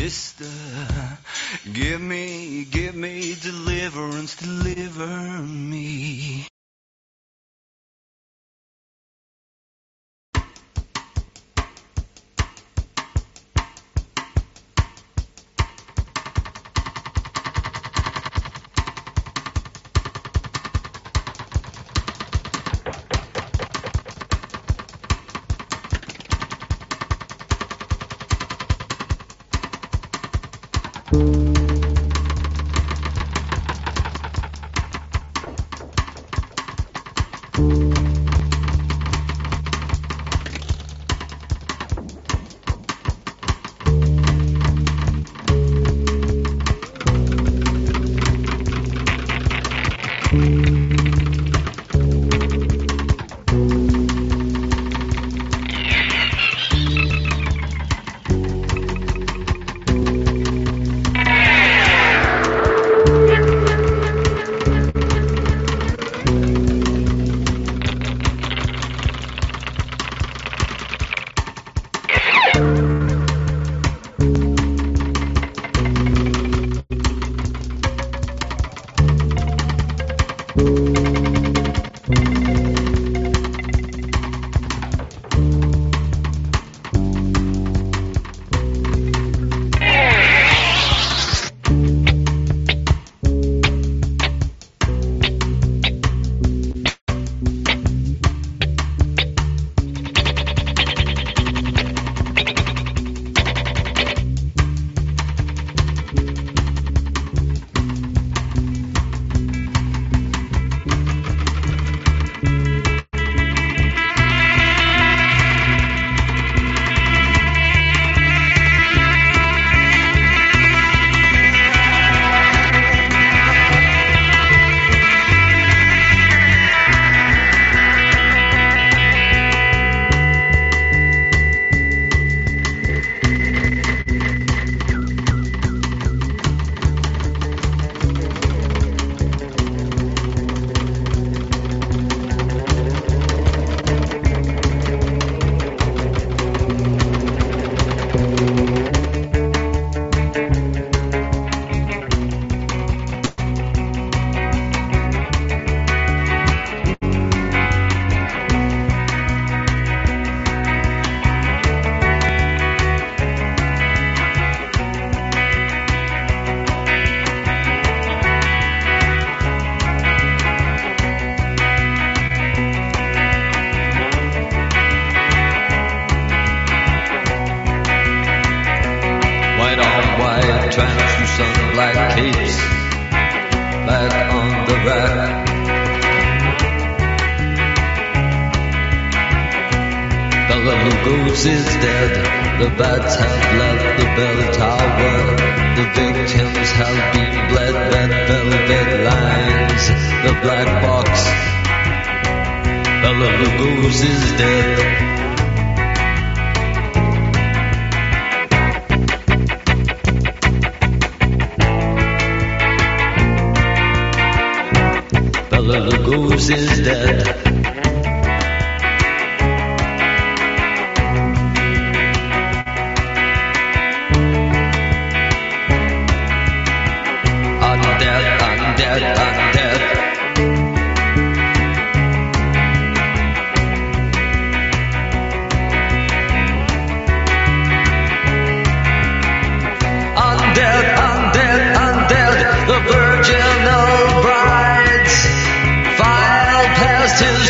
sister. Give me deliverance, deliver me. Translucent black capes back on the rack. Bela Lugos is dead. The bats have left the bell tower. The victims have been bled. Red velvet lines. The black box. Bela Lugos is dead. Bela Lugos is dead. I'm dead, I'm dead, I'm dead. I'm dead, I'm dead, I'm dead. The virginal brides file past his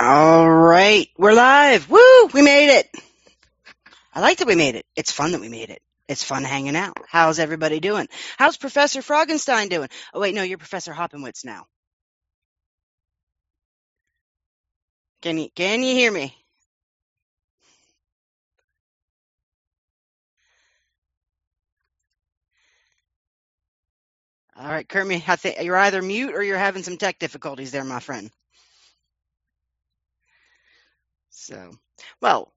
All right, we're live. Woo! We made it. I like that we made it. It's fun that we made it. It's fun hanging out. How's everybody doing? How's Professor Froggenstein doing? Oh wait, no, you're Professor Hoppenwitz now. Can you hear me? All right, Kermit, I think you're either mute or you're having some tech difficulties there, my friend. So, well,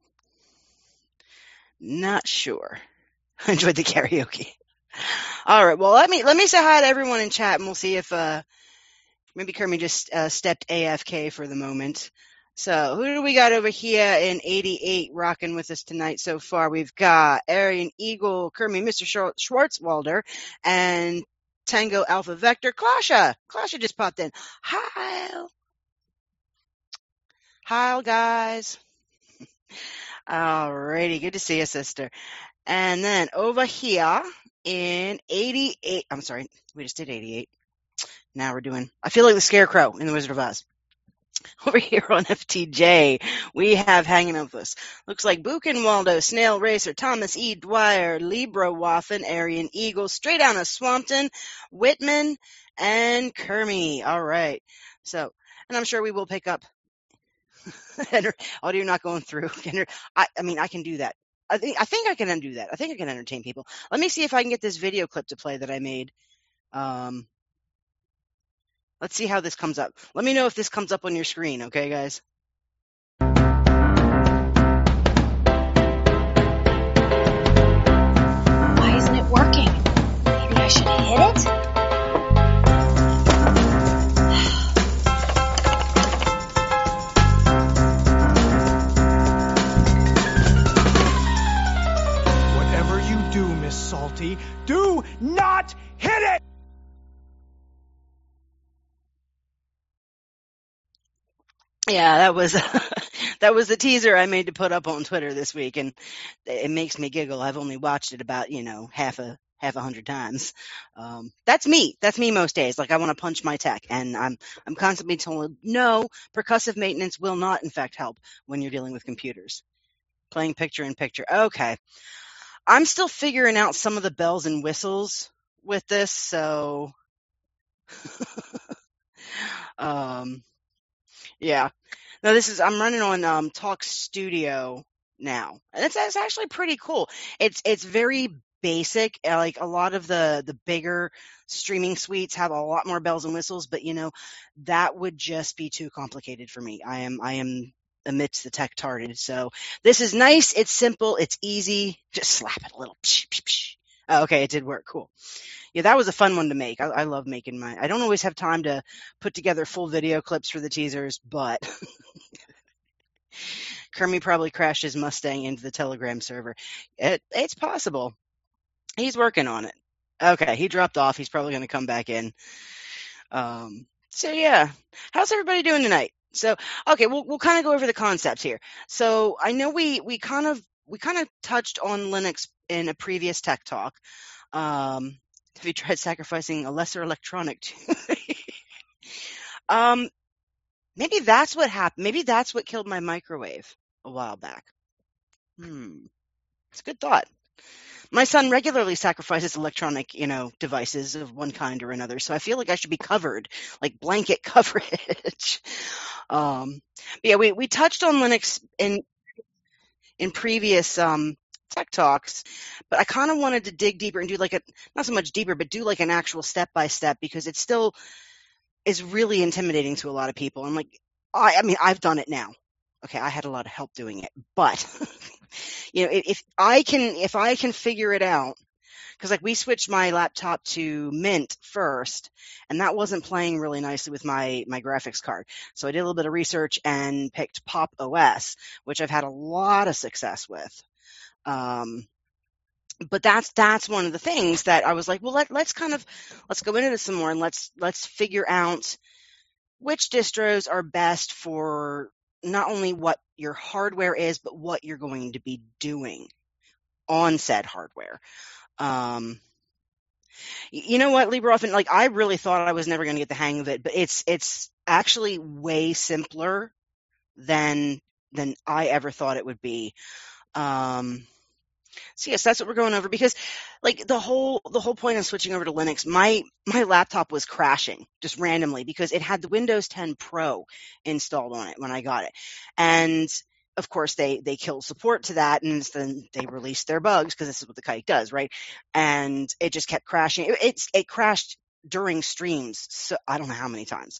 not sure. I enjoyed the karaoke. All right, well, let me say hi to everyone in chat, and we'll see if maybe Kermit just stepped AFK for the moment. So who do we got over here in 88 rocking with us tonight so far? We've got Aryan Eagle, Kermit, Mr. Schwartzwalder, and Tango Alpha Vector. Klasha just popped in. Hi, guys. Alrighty, good to see you, sister. And then over here in 88, I'm sorry, we just did 88. Now we're doing, I feel like the Scarecrow in The Wizard of Oz. Over here on FTJ, we have hanging out with us. Looks like Buchenwaldo, Snail Racer, Thomas E. Dwyer, Libra Waffen, Aryan Eagle, Straight Out of Swampton, Whitman, and Kermie. All right. So, and I'm sure we will pick up audio not going through. I mean, I can do that. I think I can undo that. I think I can entertain people. Let me see if I can get this video clip to play that I made. Let's see how this comes up. Let me know if this comes up on your screen, okay, guys? Why isn't it working? Maybe I should hit it? Whatever you do, Miss Salty, do not hit it! Yeah, that was that was the teaser I made to put up on Twitter this week, and it makes me giggle. I've only watched it about half a 100 times. That's me. That's me most days. Like I want to punch my tech, and I'm constantly told no. Percussive maintenance will not, in fact, help when you're dealing with computers. Playing picture in picture. Okay, I'm still figuring out some of the bells and whistles with this, so. Yeah. No, I'm running on Talk Studio now. And it's actually pretty cool. It's very basic. Like a lot of the bigger streaming suites have a lot more bells and whistles, but that would just be too complicated for me. I am amidst the tech tarded. So this is nice, it's simple, it's easy. Just slap it a little. Psh, psh, psh. Oh, okay, it did work. Cool. Yeah, that was a fun one to make. I love making mine. I don't always have time to put together full video clips for the teasers, but Kermit probably crashed his Mustang into the Telegram server. It's possible. He's working on it. Okay, he dropped off. He's probably going to come back in. So yeah, how's everybody doing tonight? So okay, we'll kind of go over the concept here. So I know we kind of touched on Linux in a previous tech talk. Have you tried sacrificing a lesser electronic to maybe that's what happened. Maybe that's what killed my microwave a while back. It's a good thought. My son regularly sacrifices electronic, devices of one kind or another, so I feel like I should be covered, like blanket coverage. But yeah, we touched on Linux in previous tech talks, but I kind of wanted to dig deeper and do not so much deeper, but do like an actual step-by-step, because it still is really intimidating to a lot of people. I'm like, I mean, I've done it now. Okay, I had a lot of help doing it, but if I can figure it out, because like we switched my laptop to Mint first, and that wasn't playing really nicely with my graphics card. So I did a little bit of research and picked Pop OS, which I've had a lot of success with. But that's one of the things that I was like, well, let's go into this some more, and let's figure out which distros are best for not only what your hardware is, but what you're going to be doing on said hardware. You know what, LibreOften, like I really thought I was never going to get the hang of it, but it's actually way simpler than I ever thought it would be. So yes, that's what we're going over, because like the whole point of switching over to Linux, my laptop was crashing just randomly because it had the Windows 10 Pro installed on it when I got it. And of course they killed support to that, and then they released their bugs, because this is what the kite does, right? And it just kept crashing. It crashed during streams, so I don't know how many times.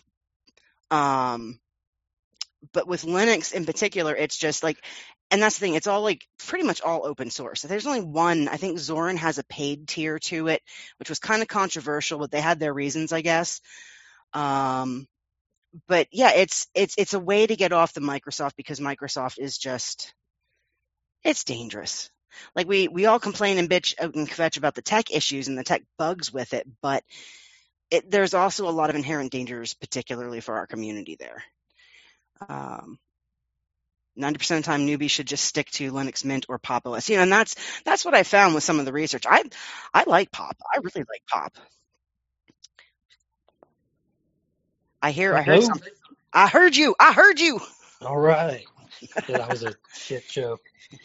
But with Linux in particular, it's just like, and that's the thing, it's all like pretty much all open source. So there's only one, I think Zorin has a paid tier to it, which was kind of controversial, but they had their reasons, I guess. But yeah, it's a way to get off the Microsoft, because Microsoft is just, it's dangerous. Like we all complain and bitch and kvetch about the tech issues and the tech bugs with it, but there's also a lot of inherent dangers, particularly for our community there. 90% of the time, newbies should just stick to Linux Mint or Pop OS. And that's what I found with some of the research. I like Pop. I really like Pop. I heard something. I heard you. All right. Yeah, that was a shit joke.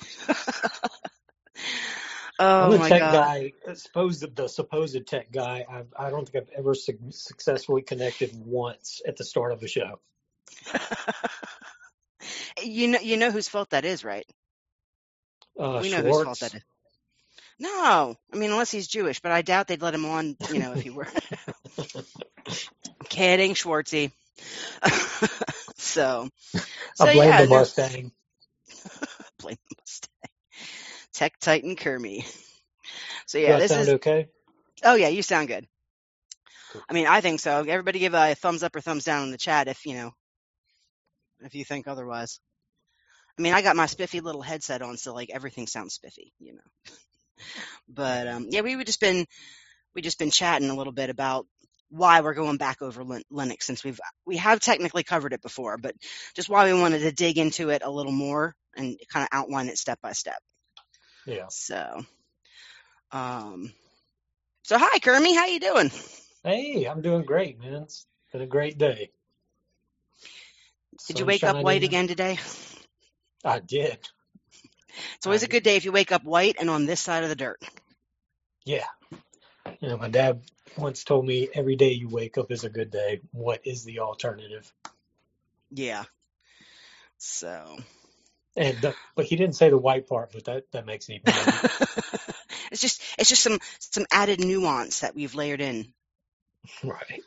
Oh, I'm my a tech God. guy, the supposed tech guy. I don't think I've ever successfully connected once at the start of the show. You know whose fault that is, right? We know whose fault that is. No, I mean, unless he's Jewish, but I doubt they'd let him on, if he were. Kidding, Schwartzy. So I blame the Mustang. Blame the Mustang. Tech Titan Kermie. So yeah, this sound okay? Oh yeah, you sound good. Cool. I mean, I think so. Everybody give a thumbs up or thumbs down in the chat if you think otherwise. I mean, I got my spiffy little headset on, so like everything sounds spiffy, But yeah, we just been chatting a little bit about why we're going back over Linux, since we have technically covered it before, but just why we wanted to dig into it a little more and kind of outline it step by step. Yeah. So hi, Kermie, how you doing? Hey, I'm doing great, man. It's been a great day. Did you wake up white again today? I did. It's always a good day if you wake up white and on this side of the dirt. Yeah. My dad once told me every day you wake up is a good day. What is the alternative? Yeah. So. But he didn't say the white part, but that makes it even better. It's just some added nuance that we've layered in. Right.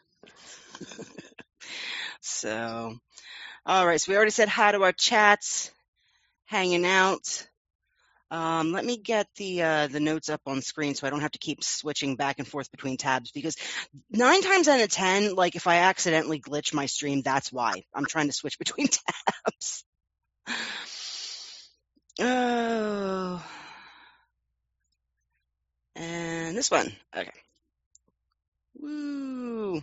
So, all right. So we already said hi to our chats, hanging out. Let me get the notes up on screen so I don't have to keep switching back and forth between tabs, because 9 times out of 10, like if I accidentally glitch my stream, that's why. I'm trying to switch between tabs. Oh. And this one. Okay. Woo.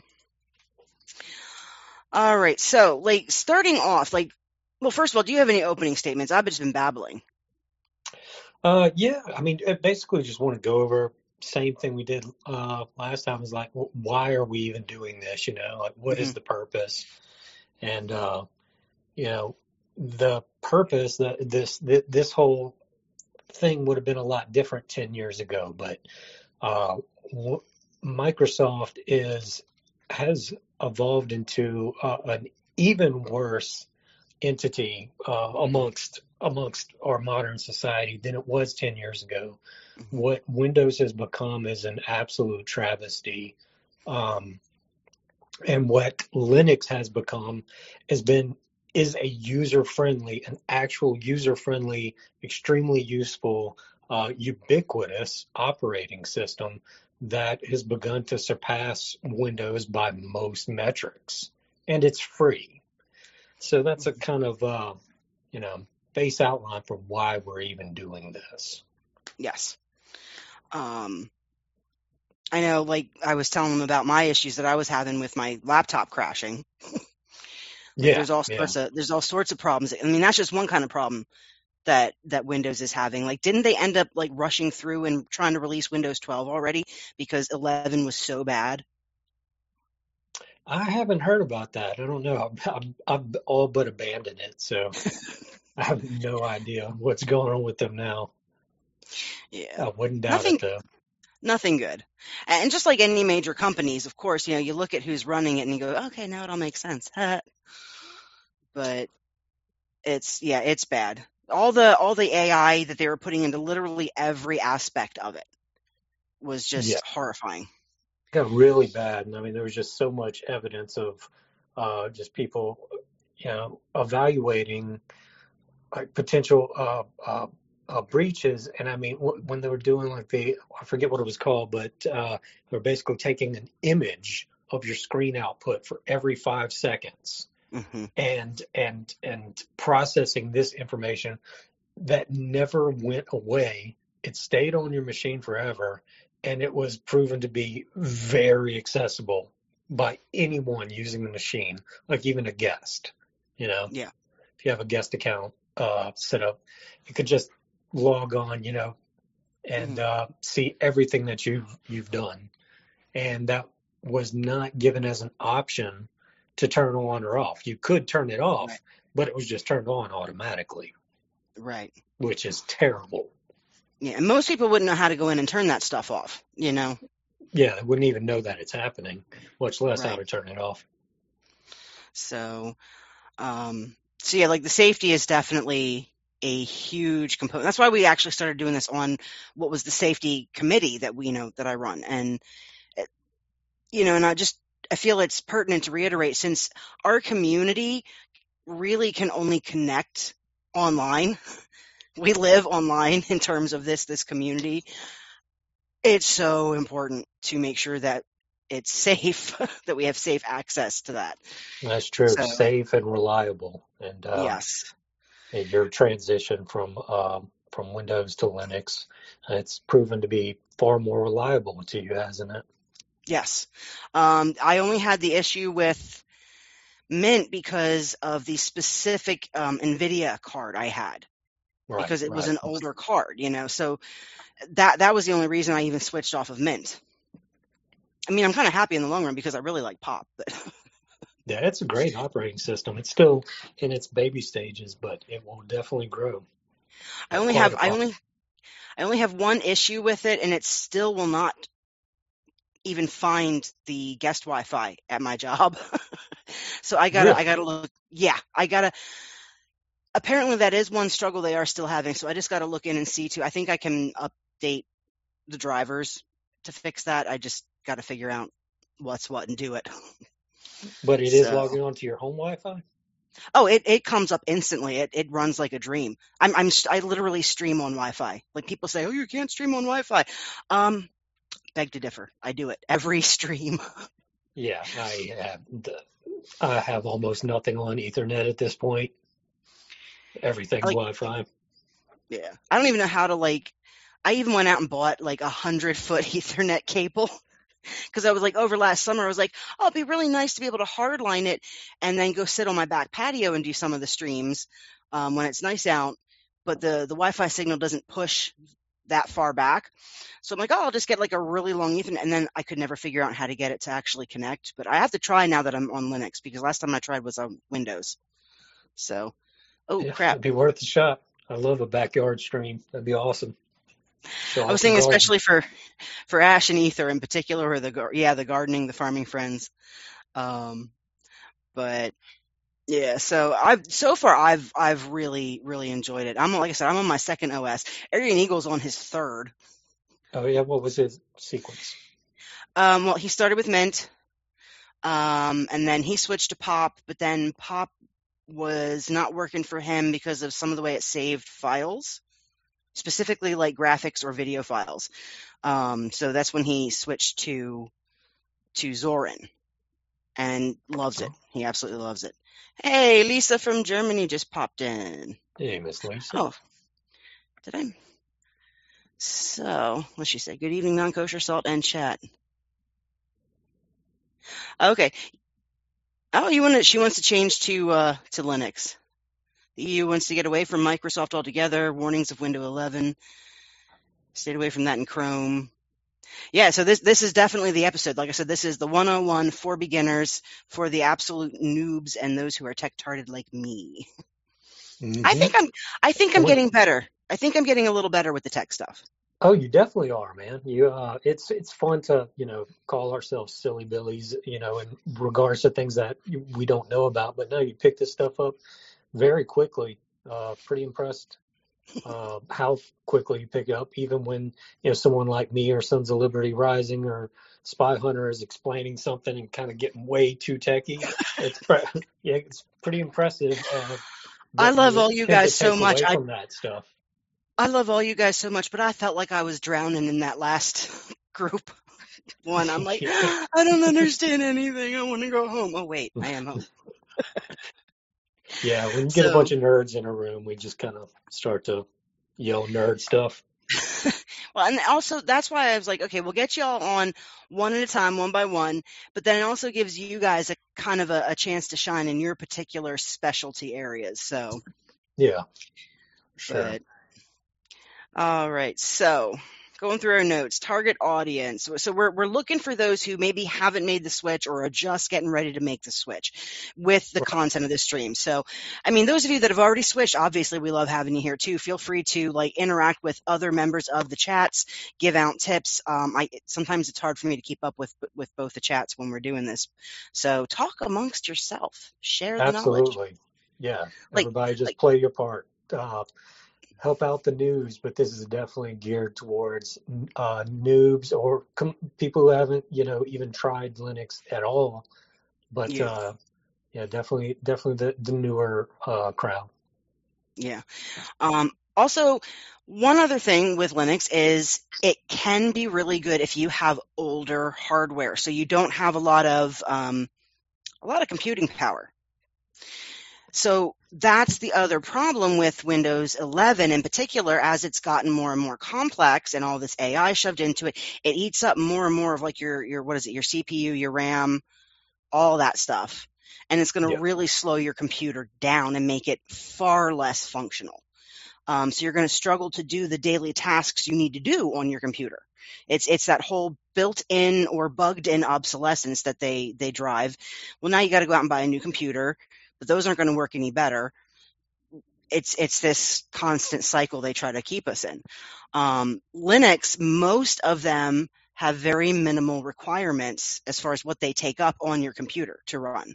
All right. So, like, starting off, well, first of all, do you have any opening statements? I've just been babbling. Yeah. I mean, basically just want to go over same thing we did last time. Is like, why are we even doing this? Like, what is the purpose? And the purpose that this whole thing would have been a lot different 10 years ago, but Microsoft has evolved into an even worse entity amongst our modern society than it was 10 years ago. What Windows has become is an absolute travesty, and what Linux has become is an actual user-friendly, extremely useful, ubiquitous operating system that has begun to surpass Windows by most metrics, and it's free. So that's a kind of, base outline for why we're even doing this. Yes. I know, like, I was telling them about my issues that I was having with my laptop crashing. There's all sorts of problems. I mean, that's just one kind of problem that Windows is having. Like, didn't they end up like rushing through and trying to release Windows 12 already because 11 was so bad? I haven't heard about that. I don't know. I've all but abandoned it, so I have no idea what's going on with them now. Yeah. I wouldn't doubt it Nothing though. nothing good. And just like any major companies, of course, you look at who's running it and you go, okay, now it all makes sense. But it's bad. All the AI that they were putting into literally every aspect of it was Yeah, just horrifying. got really bad. And I mean, there was just so much evidence of just people, evaluating potential breaches. And I mean, when they were doing like I forget what it was called, but they were basically taking an image of your screen output for every 5 seconds Hmm. and processing this information that never went away. It stayed on your machine forever, and it was proven to be very accessible by anyone using the machine, like even a guest. You know, Yeah. if you have a guest account set up, you could just log on, and Hmm. see everything that you've done, and that was not given as an option to turn on or off. You could turn it off, Right. but it was just turned on automatically, Right. which is terrible. Yeah. And most people wouldn't know how to go in and turn that stuff off, Yeah, they wouldn't even know that it's happening, much less how Right. to turn it off. So, yeah, like the safety is definitely a huge component. That's why we actually started doing this on what was the safety committee that that I run. And, it- and I feel it's pertinent to reiterate, since our community really can only connect online. We live online in terms of this community. It's so important to make sure that it's safe, that we have safe access to that. That's true. So, Safe and reliable, and yes. your transition from Windows to Linux, it's proven to be far more reliable to you, hasn't it? Yes. I only had the issue with Mint because of the specific NVIDIA card I had, Right, because it was right. an older card, so that was the only reason I even switched off of Mint. I mean, I'm kind of happy in the long run because I really like Pop, but Yeah, it's a great operating system. It's still in its baby stages, but it will definitely grow I only quite have a I lot. only have one issue with it, and it still will not even find the guest Wi-Fi at my job. So I Really? gotta look. Yeah, I gotta. Apparently, that is one struggle they are still having. So I just gotta look in and see too. I think I can update the drivers to fix that. I just gotta figure out what's what and do it. But it is So, logging onto your home Wi-Fi? oh, it comes up instantly. It runs like a dream. I literally stream on Wi-Fi. Like people say, oh, you can't stream on Wi-Fi. Beg to differ. I do it every stream. Yeah, I have almost nothing on Ethernet at this point. Everything's Like, Wi-Fi. yeah, I don't even know how to I even went out and bought like 100-foot Ethernet cable because I was like, over last summer, I was like, oh, it'd be really nice to be able to hardline it and then go sit on my back patio and do some of the streams when it's nice out. But the Wi-Fi signal doesn't push that far back. So I'm like, oh, I'll just get like a really long Ethernet. And then I could never figure out how to get it to actually connect. But I have to try now that I'm on Linux, because last time I tried was on Windows. So, oh, Yeah, crap. it'd be worth a shot. I love a backyard stream. That'd be awesome. Show I was off the thinking garden. especially for Ash and Ether in particular, or the gardening, the farming friends. But yeah, so I've really, really enjoyed it. Like I said, I'm on my second OS. Arian Eagle's on his third. Oh yeah, what was his sequence? Well, he started with Mint, and then he switched to Pop, but then Pop was not working for him because of some of the way it saved files, specifically like graphics or video files. So that's when he switched to Zorin, and loves it. He absolutely loves it. Hey, Lisa from Germany just popped in. Hey, Miss Lisa. Oh, did I? So, what's she say? Good evening, non-kosher salt and chat. Okay. Oh, she wants to change to Linux. The EU wants to get away from Microsoft altogether. Warnings of Windows 11. Stayed away from that in Chrome. Yeah, so this is definitely the episode. Like I said, this is the 101 for beginners, for the absolute noobs and those who are tech-tarded like me. Mm-hmm. I think I'm getting better. I think I'm getting a little better with the tech stuff. Oh, you definitely are, man. It's fun to, call ourselves silly billies, in regards to things that we don't know about. But no, you pick this stuff up very quickly. Pretty impressed how quickly you pick it up, even when, someone like me or Sons of Liberty Rising or Spy Hunter is explaining something and kind of getting way too techie. It's pretty impressive. I love all you guys so much. From that stuff. I love all you guys so much, but I felt like I was drowning in that last group one. I'm like, I don't understand anything. I want to go home. Oh, wait, I am home. Yeah, when you get a bunch of nerds in a room, we just kind of start to yell nerd stuff. Well, and also that's why I was like, okay, we'll get you all on one at a time, one by one, but then it also gives you guys a kind of a chance to shine in your particular specialty areas. So, yeah, sure. But, all right, so going through our notes, target audience. So we're looking for those who maybe haven't made the switch or are just getting ready to make the switch with the content of the stream. So, I mean, those of you that have already switched, obviously we love having you here too. Feel free to interact with other members of the chats, give out tips. Sometimes it's hard for me to keep up with both the chats when we're doing this. So talk amongst yourself, share the knowledge. Absolutely. Yeah. Everybody just play your part. Help out the news, but this is definitely geared towards noobs or people who haven't, even tried Linux at all. But definitely the newer crowd. Yeah. Also, one other thing with Linux is it can be really good if you have older hardware, so you don't have a lot of computing power. So that's the other problem with Windows 11 in particular, as it's gotten more and more complex and all this AI shoved into it. It eats up more and more of your your CPU, your RAM, all that stuff. And it's going to really slow your computer down and make it far less functional. So you're going to struggle to do the daily tasks you need to do on your computer. It's that whole built-in or bugged-in obsolescence that they drive. Well, now you got to go out and buy a new computer. But those aren't going to work any better. It's this constant cycle they try to keep us in. Linux, most of them have very minimal requirements as far as what they take up on your computer to run.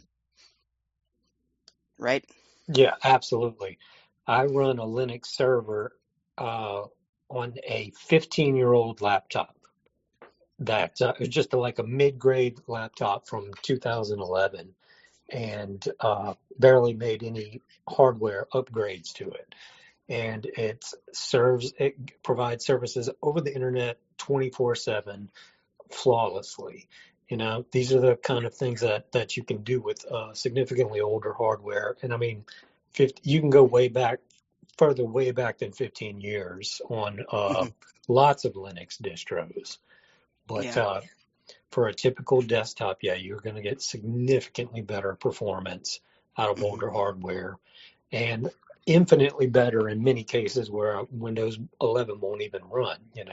Right? Yeah, absolutely. I run a Linux server on a 15-year-old laptop. That is just like a mid-grade laptop from 2011. And barely made any hardware upgrades to it. And it provides services over the internet 24/7 flawlessly. These are the kind of things that you can do with significantly older hardware. And I mean, you can go further way back than 15 years on lots of Linux distros. But for a typical desktop, you're going to get significantly better performance out of older hardware, and infinitely better in many cases where Windows 11 won't even run.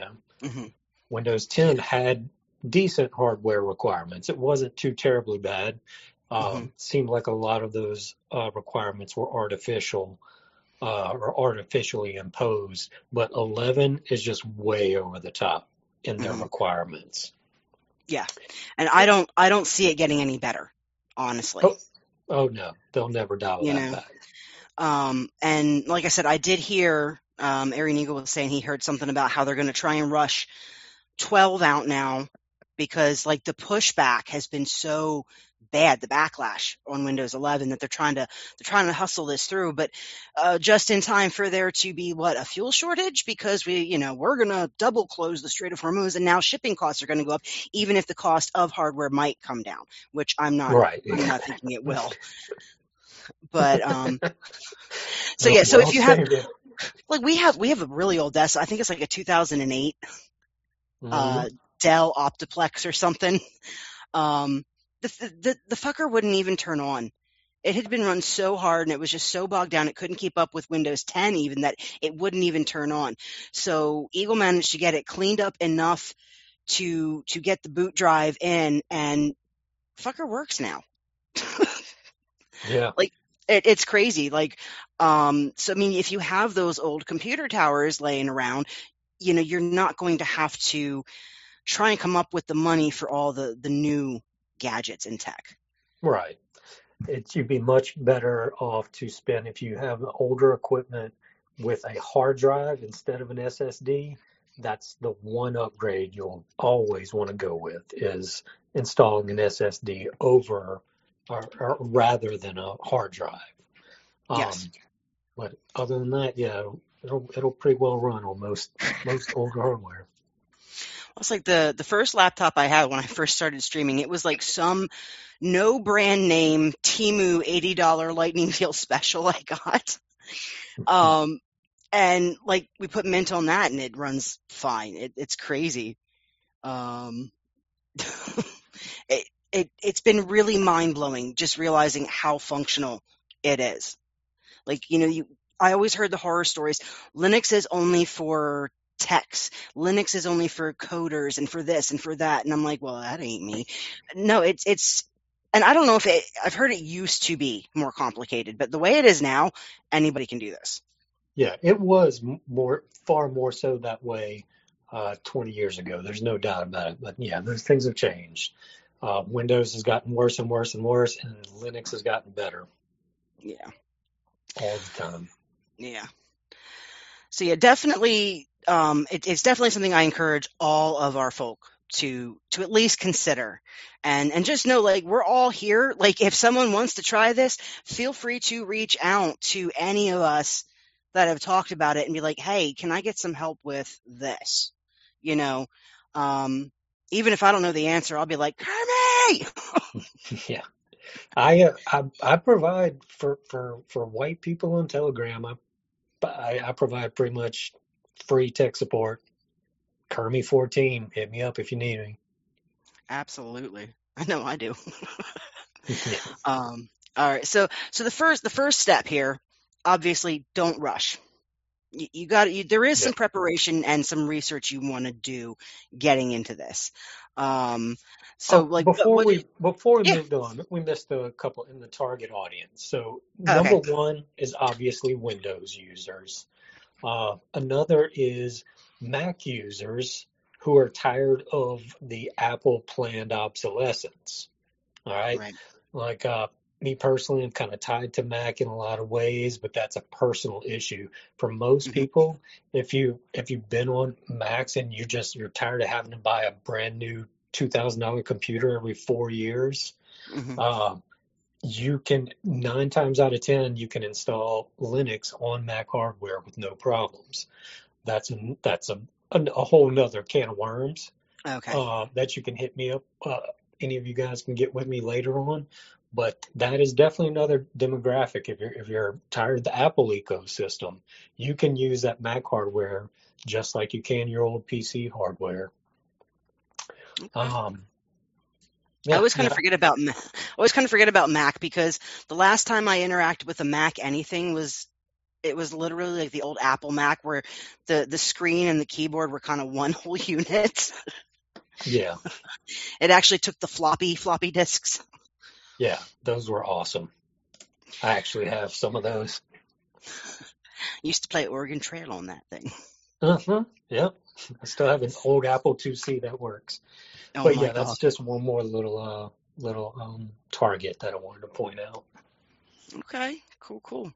Windows 10 had decent hardware requirements. It wasn't too terribly bad. Seemed like a lot of those requirements were artificial or artificially imposed, but 11 is just way over the top in their requirements. Yeah, and I don't see it getting any better, honestly. Oh no, they'll never dial that back. And like I said, I did hear Arian Eagle was saying he heard something about how they're going to try and rush 12 out now because the pushback has been so bad, the backlash on Windows 11, that they're trying to hustle this through, but just in time for there to be a fuel shortage, because we're going to double close the Strait of Hormuz, and now shipping costs are going to go up, even if the cost of hardware might come down, which I'm not thinking it will. But so if you have we have a really old desk. I think it's a 2008 Dell Optiplex or something. The fucker wouldn't even turn on. It had been run so hard and it was just so bogged down it couldn't keep up with Windows 10 even, that it wouldn't even turn on. So Eagle managed to get it cleaned up enough to get the boot drive in, and fucker works now. Yeah. Like it's crazy. Like, so I mean, if you have those old computer towers laying around, you're not going to have to try and come up with the money for all the new gadgets in tech. Right. You'd be much better off to spend, if you have older equipment with a hard drive instead of an SSD. That's the one upgrade you'll always want to go with, is installing an SSD over or rather than a hard drive. Yes. But other than that, yeah, it'll pretty well run on most older hardware. It's like the first laptop I had when I first started streaming. It was like some no brand name Temu $80 Lightning Deal special I got. And like we put Mint on that and it runs fine. It's crazy. It's been really mind blowing just realizing how functional it is. Like, I always heard the horror stories. Linux is only for techs. Linux is only for coders and for this and for that. And I'm like, well, that ain't me. No, it's, and I don't know if I've heard it used to be more complicated, but the way it is now, anybody can do this. Yeah, it was far more so that way 20 years ago. There's no doubt about it. But yeah, those things have changed. Windows has gotten worse and worse and worse, and Linux has gotten better. Yeah. All the time. Yeah. So yeah, definitely, it's definitely something I encourage all of our folk to at least consider, and just know, like, we're all here. Like, if someone wants to try this, feel free to reach out to any of us that have talked about it and be like, hey, can I get some help with this? Even if I don't know the answer, I'll be like, Kermie! Yeah. I provide for white people on Telegram. I provide pretty much free tech support. Kermie14, hit me up if you need me. Absolutely, I know I do. Yeah. All right, so the first step here, obviously, don't rush. There is some preparation and some research you want to do getting into this. Before we moved on, we missed a couple in the target audience. So number one is obviously Windows users. Another is Mac users who are tired of the Apple planned obsolescence. All right. Like me personally, I'm kind of tied to Mac in a lot of ways, but that's a personal issue. For most people, if you've been on Macs and you're tired of having to buy a brand new $2,000 computer every 4 years, you can 9 times out of 10 you can install Linux on Mac hardware with no problems. That's a whole nother can of worms. That you can hit me up. Any of you guys can get with me later on. But that is definitely another demographic. If you're tired of the Apple ecosystem, you can use that Mac hardware just like you can your old PC hardware. I always kind of forget about Mac because the last time I interacted with a Mac anything was literally like the old Apple Mac where the screen and the keyboard were kind of one whole unit. Yeah. It actually took the floppy disks. Yeah, those were awesome. I actually have some of those. Used to play Oregon Trail on that thing. Yep. I still have an old Apple IIc that works. But yeah, that's just one more little target that I wanted to point out. Okay, cool.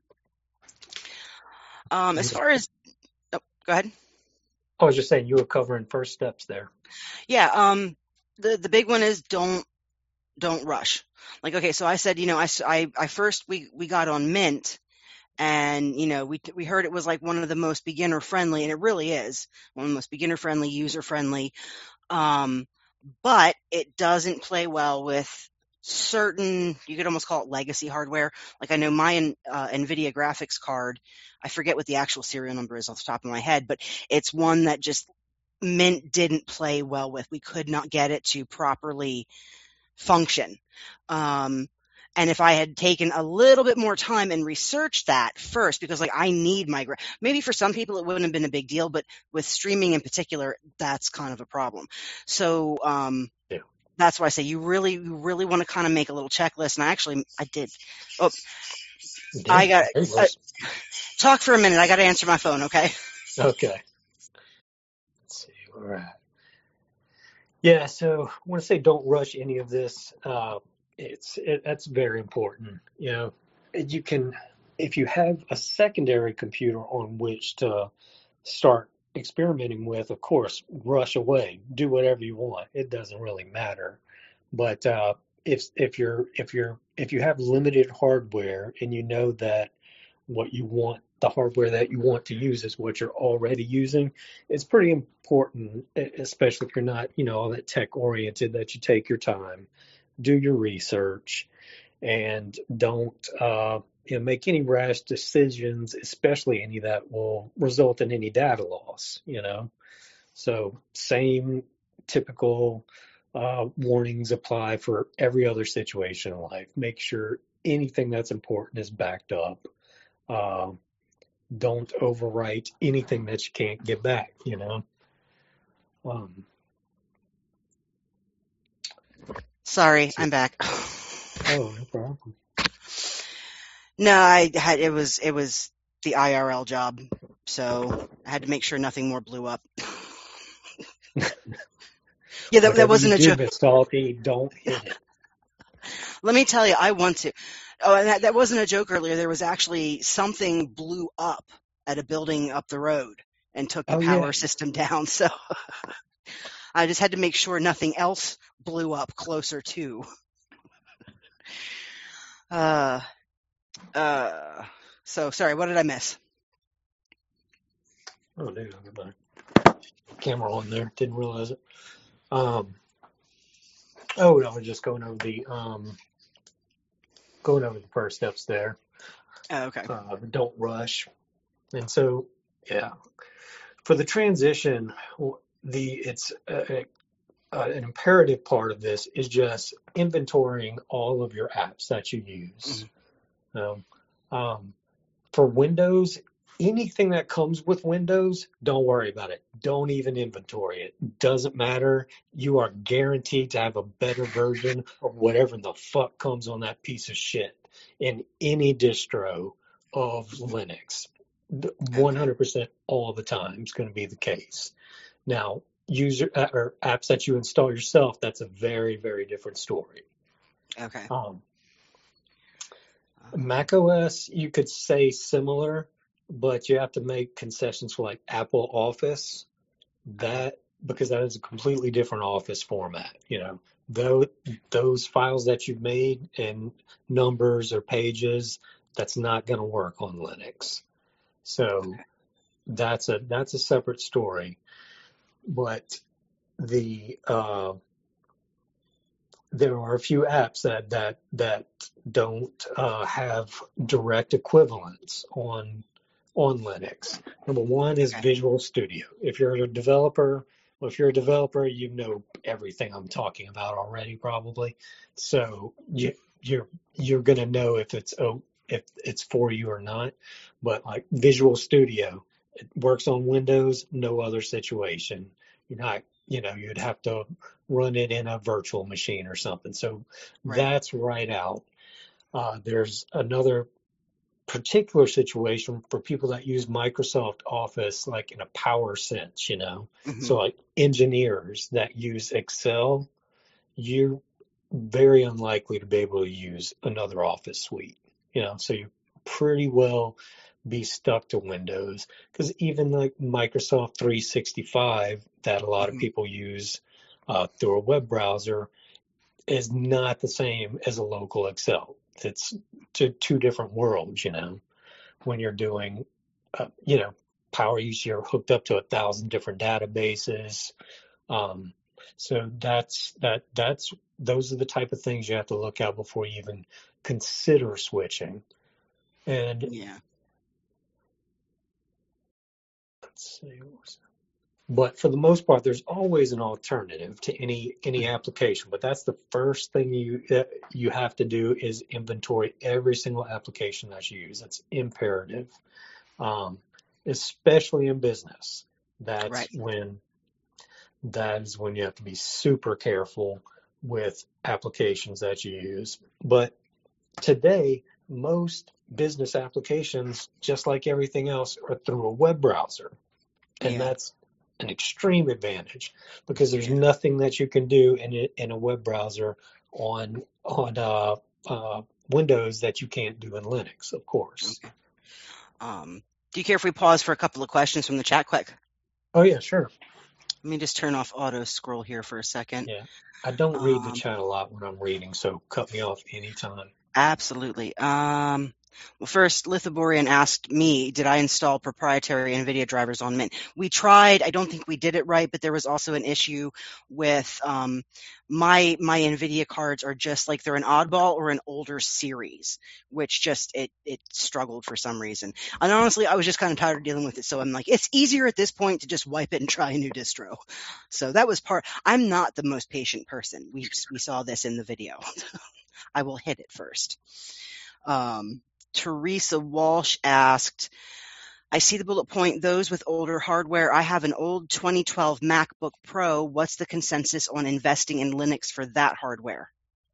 As far as, go ahead. I was just saying you were covering first steps there. Yeah. The big one is don't rush. Like, okay, so I said, I first we got on Mint, and we heard it was like one of the most beginner friendly, and it really is one of the most beginner friendly, user friendly. But it doesn't play well with certain, you could almost call it legacy hardware. Like I know my NVIDIA graphics card, I forget what the actual serial number is off the top of my head, but it's one that just Mint didn't play well with. We could not get it to properly function. And if I had taken a little bit more time and researched that first, because like I need my maybe for some people it wouldn't have been a big deal, but with streaming in particular, that's kind of a problem. So Yeah. that's why I say you really want to kind of make a little checklist. And I did. Oh, I got talk for a minute. I got to answer my phone. Okay. Okay. Let's see. All right. Yeah. So I want to say don't rush any of this. That's very important. You know, you can, if you have a secondary computer on which to start experimenting with, of course, rush away, do whatever you want. It doesn't really matter. But if you have limited hardware and you know that what you want, the hardware that you want to use is what you're already using, it's pretty important, especially if you're not, all that tech oriented, that you take your time, do your research, and don't make any rash decisions, especially any that will result in any data loss. So same typical warnings apply for every other situation in life. Make sure anything that's important is backed up. Don't overwrite anything that you can't get back. Sorry, I'm back. Oh, no problem. No, it was the IRL job, so I had to make sure nothing more blew up. Yeah, that wasn't a joke. Miss Salty, don't hit it. Let me tell you, I want to. Oh, and that wasn't a joke earlier. There was actually something blew up at a building up the road and took the power system down. So I just had to make sure nothing else blew up closer to. So sorry, what did I miss? Oh, dude, I got my camera on there. Didn't realize it. I was just going over the first steps there. Oh, okay. Don't rush. And so, for the transition, it's an imperative part of this is just inventorying all of your apps that you use. For Windows, anything that comes with Windows, don't worry about it. Don't even inventory it. Doesn't matter. You are guaranteed to have a better version of whatever the fuck comes on that piece of shit in any distro of Linux. 100% all the time is going to be the case. Now, user or apps that you install yourself, that's a very, very different story. Okay. Mac OS, you could say similar, but you have to make concessions for like Apple Office, because that is a completely different Office format. Those files that you've made in numbers or pages, that's not going to work on Linux. So that's a separate story. But there are a few apps that don't have direct equivalents on Linux. Number one is Visual Studio. If you're a developer, you know everything I'm talking about already, probably. So you're gonna know if it's for you or not. But like Visual Studio, it works on Windows, no other situation. You're not, you'd have to run it in a virtual machine or something. So that's right out. There's another particular situation for people that use Microsoft Office, like in a power sense, So like engineers that use Excel, you're very unlikely to be able to use another Office suite, so you pretty well be stuck to Windows, because even like Microsoft 365 that a lot of people use through a web browser is not the same as a local Excel. It's two different worlds, when you're doing, power use, you're hooked up to 1,000 different databases. So those are the type of things you have to look at before you even consider switching. And let's see, But for the most part, there's always an alternative to any application. But that's the first thing you have to do is inventory every single application that you use. That's imperative, especially in business. Right. That is when you have to be super careful with applications that you use. But today, most business applications, just like everything else, are through a web browser. And that's an extreme advantage because there's nothing that you can do in a web browser on Windows that you can't do in Linux, of course. Okay. Do you care if we pause for a couple of questions from the chat quick? Oh, yeah, sure. Let me just turn off auto scroll here for a second. Yeah. I don't read the chat a lot when I'm reading, so cut me off anytime. Absolutely. Well, first, Lithoborian asked me, did I install proprietary NVIDIA drivers on Mint? We tried. I don't think we did it right, but there was also an issue with my NVIDIA cards are just like they're an oddball or an older series, which just it struggled for some reason. And honestly, I was just kind of tired of dealing with it. So I'm like, it's easier at this point to just wipe it and try a new distro. So that was I'm not the most patient person. We saw this in the video. I will hit it first. Teresa Walsh asked, I see the bullet point, those with older hardware. I have an old 2012 MacBook Pro. What's the consensus on investing in Linux for that hardware?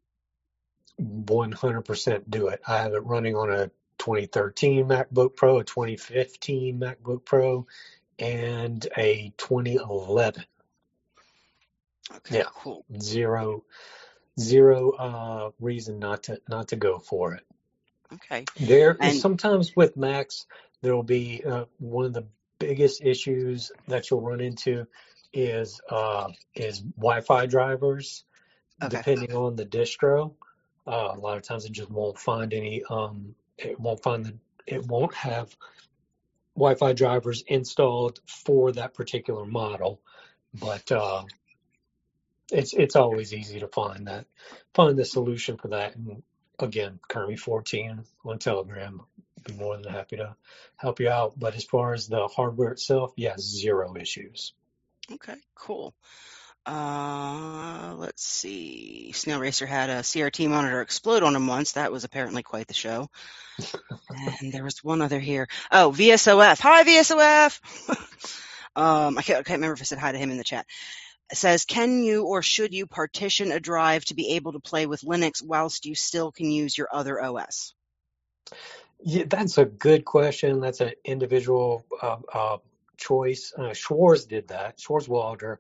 100% do it. I have it running on a 2013 MacBook Pro, a 2015 MacBook Pro, and a 2011. Okay, cool. Zero reason not to go for it. Okay. Sometimes with Macs, there will be one of the biggest issues that you'll run into is Wi-Fi drivers, depending on the distro. A lot of times it just won't find any. It won't have Wi-Fi drivers installed for that particular model, but it's always easy to find the solution for that. And again, Kermie14 on Telegram. Be more than happy to help you out. But as far as the hardware itself, zero issues. Okay, cool. Let's see. Snail Racer had a CRT monitor explode on him once. That was apparently quite the show. And there was one other here. Oh, VSOF. Hi, VSOF. I can't remember if I said hi to him in the chat. It says, can you or should you partition a drive to be able to play with Linux whilst you still can use your other OS? Yeah, that's a good question. That's an individual choice. Schwarz did that. Schwarzwalder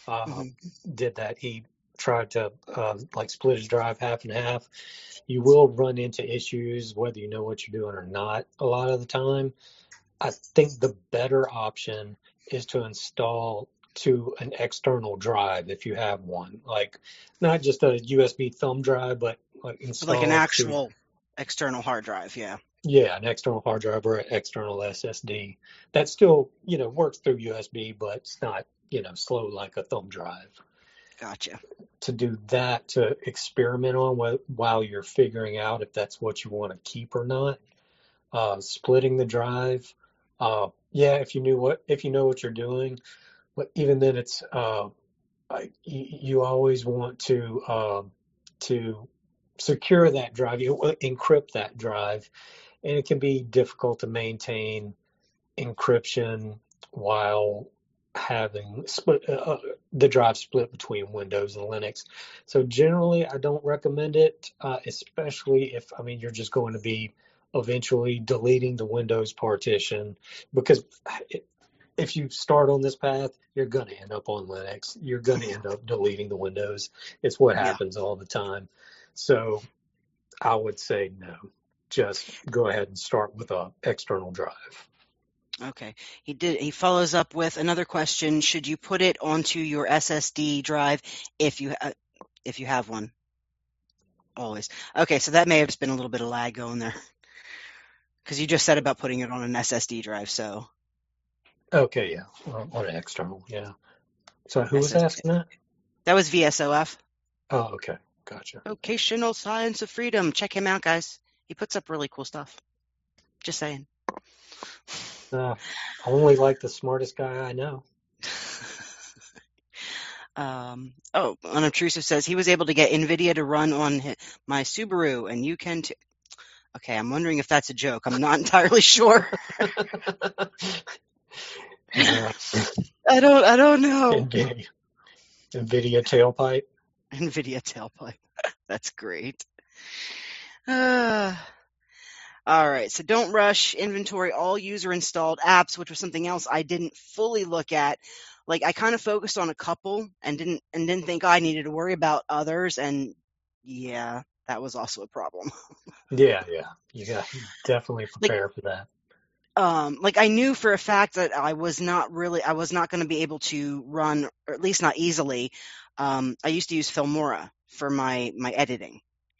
did that. He tried to split his drive half and half. You will run into issues whether you know what you're doing or not a lot of the time. I think the better option is to install to an external drive if you have one, like not just a USB thumb drive, but install an actual external hard drive. Yeah, an external hard drive or an external SSD that still works through USB, but it's not slow like a thumb drive. Gotcha. To do that, to experiment on while you're figuring out if that's what you want to keep or not. Splitting the drive, if you know what you're doing. But even then, it's you always want to secure that drive. You encrypt that drive, and it can be difficult to maintain encryption while having the drive split between Windows and Linux. So generally, I don't recommend it, especially if you're just going to be eventually deleting the Windows partition, because if you start on this path, you're going to end up on Linux. You're going to end up deleting the Windows. It's what happens all the time. So I would say no. Just go ahead and start with an external drive. Okay. He follows up with another question. Should you put it onto your SSD drive if you have one? Always. Okay, so that may have just been a little bit of lag going there. Because you just said about putting it on an SSD drive, so. Okay, yeah, on an external, yeah. So who was asking that? That was VSOF. Oh, okay, gotcha. Vocational Science of Freedom. Check him out, guys. He puts up really cool stuff. Just saying. I only like the smartest guy I know. Unobtrusive says he was able to get NVIDIA to run on my Subaru, and you can too. Okay, I'm wondering if that's a joke. I'm not entirely sure. I don't know. NVIDIA tailpipe. NVIDIA tailpipe. That's great. All right, so don't rush. Inventory all user installed apps, which was something else I didn't fully look at. Like I kind of focused on a couple and didn't think I needed to worry about others, and yeah, that was also a problem. Yeah, you got to definitely prepare for that. Like I knew for a fact that I was not going to be able to run, or at least not easily. I used to use Filmora for my editing.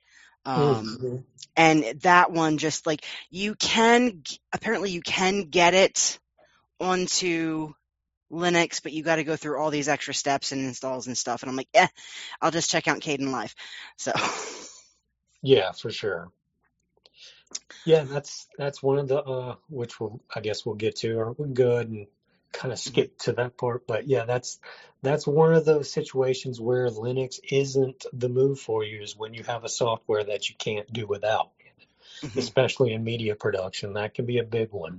And that one just like apparently you can get it onto Linux, but you got to go through all these extra steps and installs and stuff. And I'm like, I'll just check out Kdenlive. So yeah, for sure. Yeah, that's one of the which I guess we'll get to, or we'll go ahead and kind of skip to that part. But yeah, that's one of those situations where Linux isn't the move for you, is when you have a software that you can't do without, especially in media production. That can be a big one.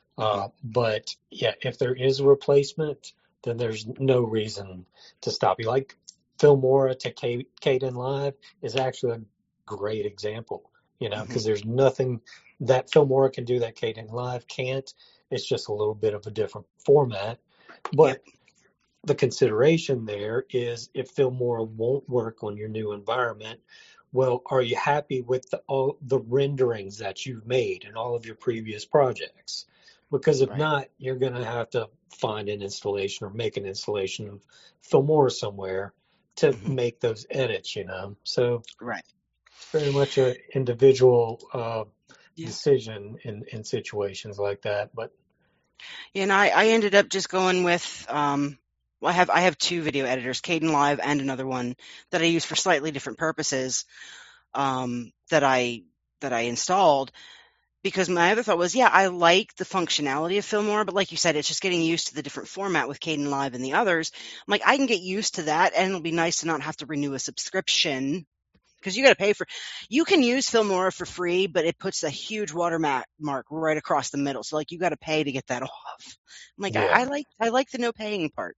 But yeah, if there is a replacement, then there's no reason to stop you. Like Filmora to Kdenlive is actually a great example, because there's nothing that Filmora can do that Kdenlive can't. It's just a little bit of a different format. But the consideration there is, if Filmora won't work on your new environment, well, are you happy with all the renderings that you've made in all of your previous projects? Because if not, you're going to have to find an installation or make an installation of Filmora somewhere to make those edits, So it's very much an individual decision in situations like that. But and I ended up just going with I have two video editors, Kdenlive and another one that I use for slightly different purposes that I installed. Because my other thought was, I like the functionality of Filmora, but like you said, it's just getting used to the different format with Kdenlive and the others. I'm like, I can get used to that, and it'll be nice to not have to renew a subscription, because you got to pay for. You can use Filmora for free, but it puts a huge watermark right across the middle. So like, you got to pay to get that off. I'm like, I like the no paying part.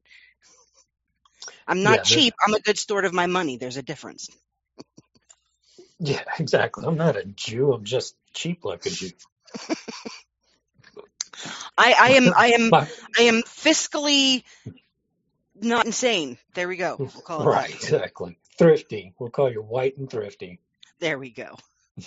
I'm not cheap. I'm a good steward of my money. There's a difference. Yeah, exactly. I'm not a Jew. I'm just cheap like a Jew. I am fiscally not insane. There we go. We'll call it right. That. Exactly. Thrifty. We'll call you white and thrifty. There we go.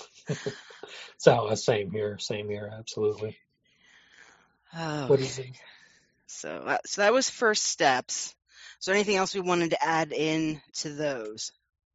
So same here. Absolutely. What is it? So that was first steps. So anything else we wanted to add in to those?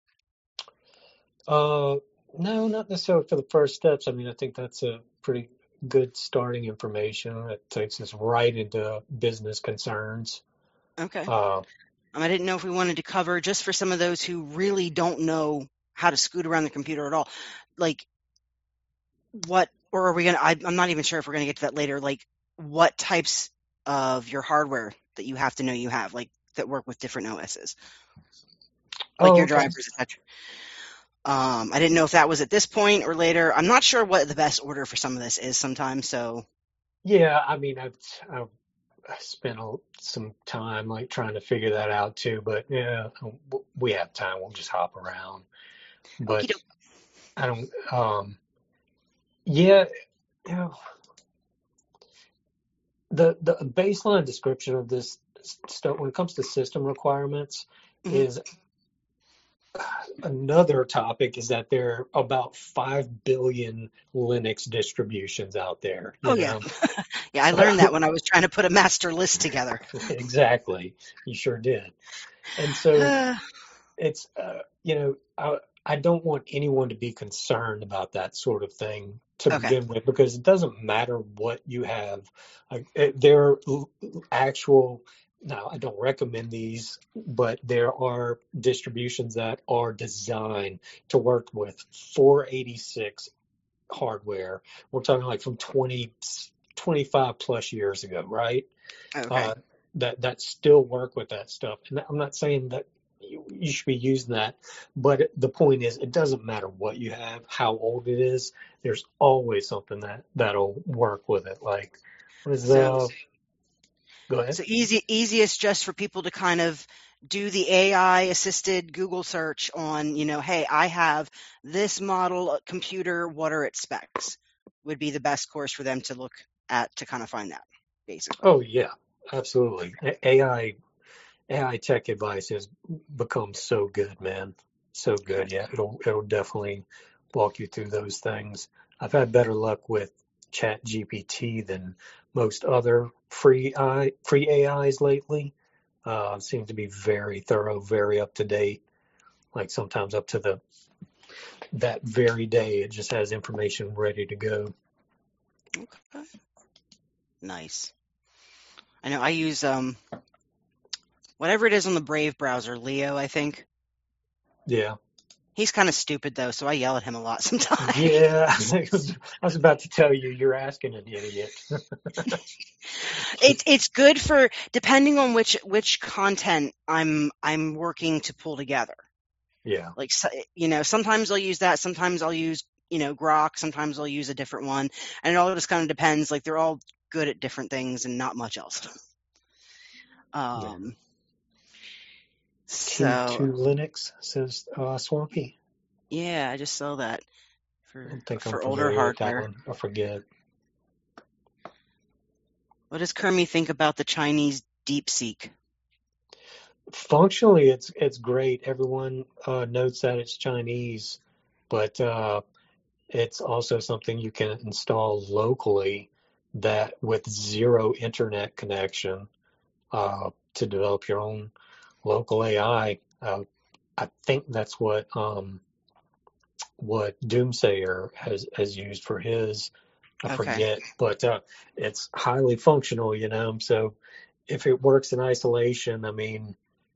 No, not necessarily for the first steps. I mean, I think that's a pretty good starting information. It takes us right into business concerns. Okay. I didn't know if we wanted to cover, just for some of those who really don't know how to scoot around the computer at all, like what, or are we going to, I'm not even sure if we're going to get to that later, like what types of your hardware that you have to know you have, like that work with different OSs, like your drivers, etc. I didn't know if that was at this point or later. I'm not sure what the best order for some of this is sometimes. So, yeah, I mean, I've spent some time like trying to figure that out too. But yeah, we have time. We'll just hop around. But I don't. Yeah, the baseline description of this stuff when it comes to system requirements is. Another topic is that there are about 5 billion Linux distributions out there. Yeah, I learned that when I was trying to put a master list together. Exactly, you sure did. And so it's I don't want anyone to be concerned about that sort of thing to begin with, because it doesn't matter what you have. There are actual. Now, I don't recommend these, but there are distributions that are designed to work with 486 hardware. We're talking like from 25 plus years ago, right? Okay. that still work with that stuff. And I'm not saying that you should be using that, but the point is, it doesn't matter what you have, how old it is. There's always something that'll work with it. Like, what is So go ahead. so easiest just for people to kind of do the AI assisted Google search on, hey, I have this model computer, what are its specs? Would be the best course for them to look at to kind of find that, basically. Oh yeah, absolutely. AI tech advice has become so good, man. So good. Yeah, it'll definitely walk you through those things. I've had better luck with ChatGPT than most other free AIs lately. Seems to be very thorough, very up to date. Like sometimes up to that very day, it just has information ready to go. Okay. Nice. I know I use whatever it is on the Brave browser, Leo, I think. Yeah. He's kind of stupid though, so I yell at him a lot sometimes. Yeah, I was about to tell you, you're asking an idiot. It's good for depending on which content I'm working to pull together. Yeah. Like sometimes I'll use that, sometimes I'll use Grok, sometimes I'll use a different one, and it all just kind of depends. Like they're all good at different things and not much else. To Linux, says Swampy. Yeah, I just saw that for I'm older familiar with that hardware. one. I forget. What does Kermie think about the Chinese DeepSeek? Functionally, it's great. Everyone notes that it's Chinese, but it's also something you can install locally that with zero internet connection to develop your own local AI. I think that's what Doomsayer has used for his. I forget, but it's highly functional, So if it works in isolation, I mean,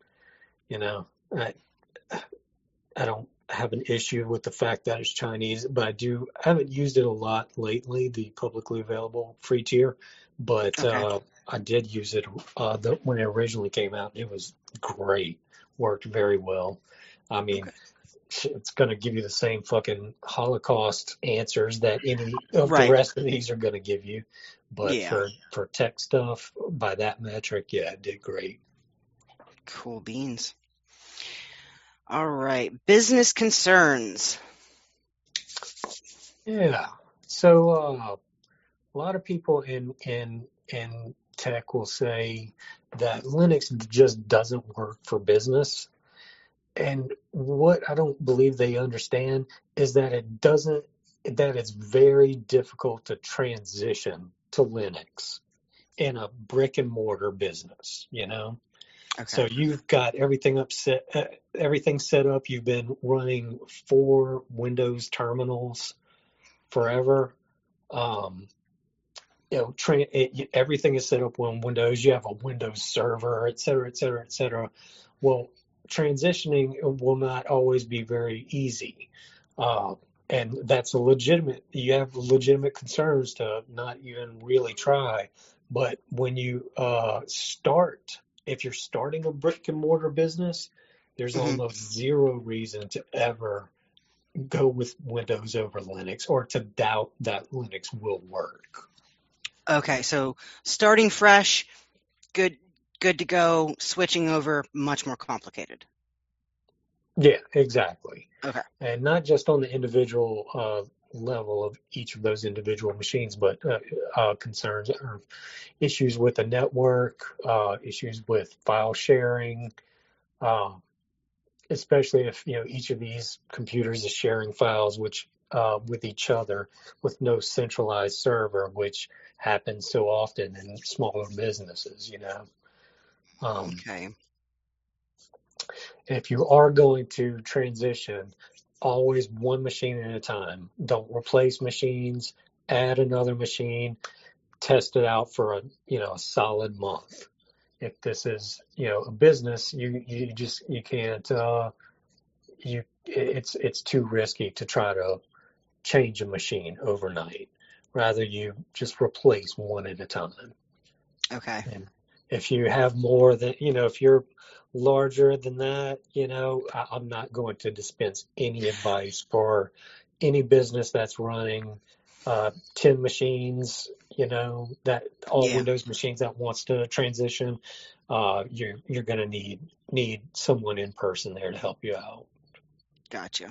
I don't have an issue with the fact that it's Chinese, but I haven't used it a lot lately, the publicly available free tier, but I did use it when it originally came out. It was great, worked very well. I mean, it's going to give you the same fucking Holocaust answers that any of the rest of these are going to give you, but for tech stuff, by that metric, yeah, it did great. Cool beans. All right, business concerns. Yeah, so a lot of people in tech will say that Linux just doesn't work for business, and what I don't believe they understand is that that it's very difficult to transition to Linux in a brick and mortar business, So you've got everything set up. You've been running 4 Windows terminals forever. Everything is set up on Windows. You have a Windows server, et cetera, et cetera, et cetera. Well, transitioning will not always be very easy. And that's you have legitimate concerns to not even really try. But when you if you're starting a brick and mortar business, there's almost zero reason to ever go with Windows over Linux or to doubt that Linux will work. Okay, so starting fresh, good to go. Switching over, much more complicated. Yeah, exactly. Okay. And not just on the individual level of each of those individual machines, but concerns or issues with the network, issues with file sharing, especially if each of these computers is sharing files with each other with no centralized server, which happens so often in smaller businesses. Okay. If you are going to transition, always one machine at a time. Don't replace machines, add another machine, test it out for a solid month. If this is, a business, you can't, it's too risky to try to change a machine overnight. Rather, you just replace one at a time. Okay. And If you have more than, if you're larger than that, I'm not going to dispense any advice for any business that's running 10 machines, that all Yeah, Windows machines that wants to transition. You're going to need someone in person there to help you out. gotcha.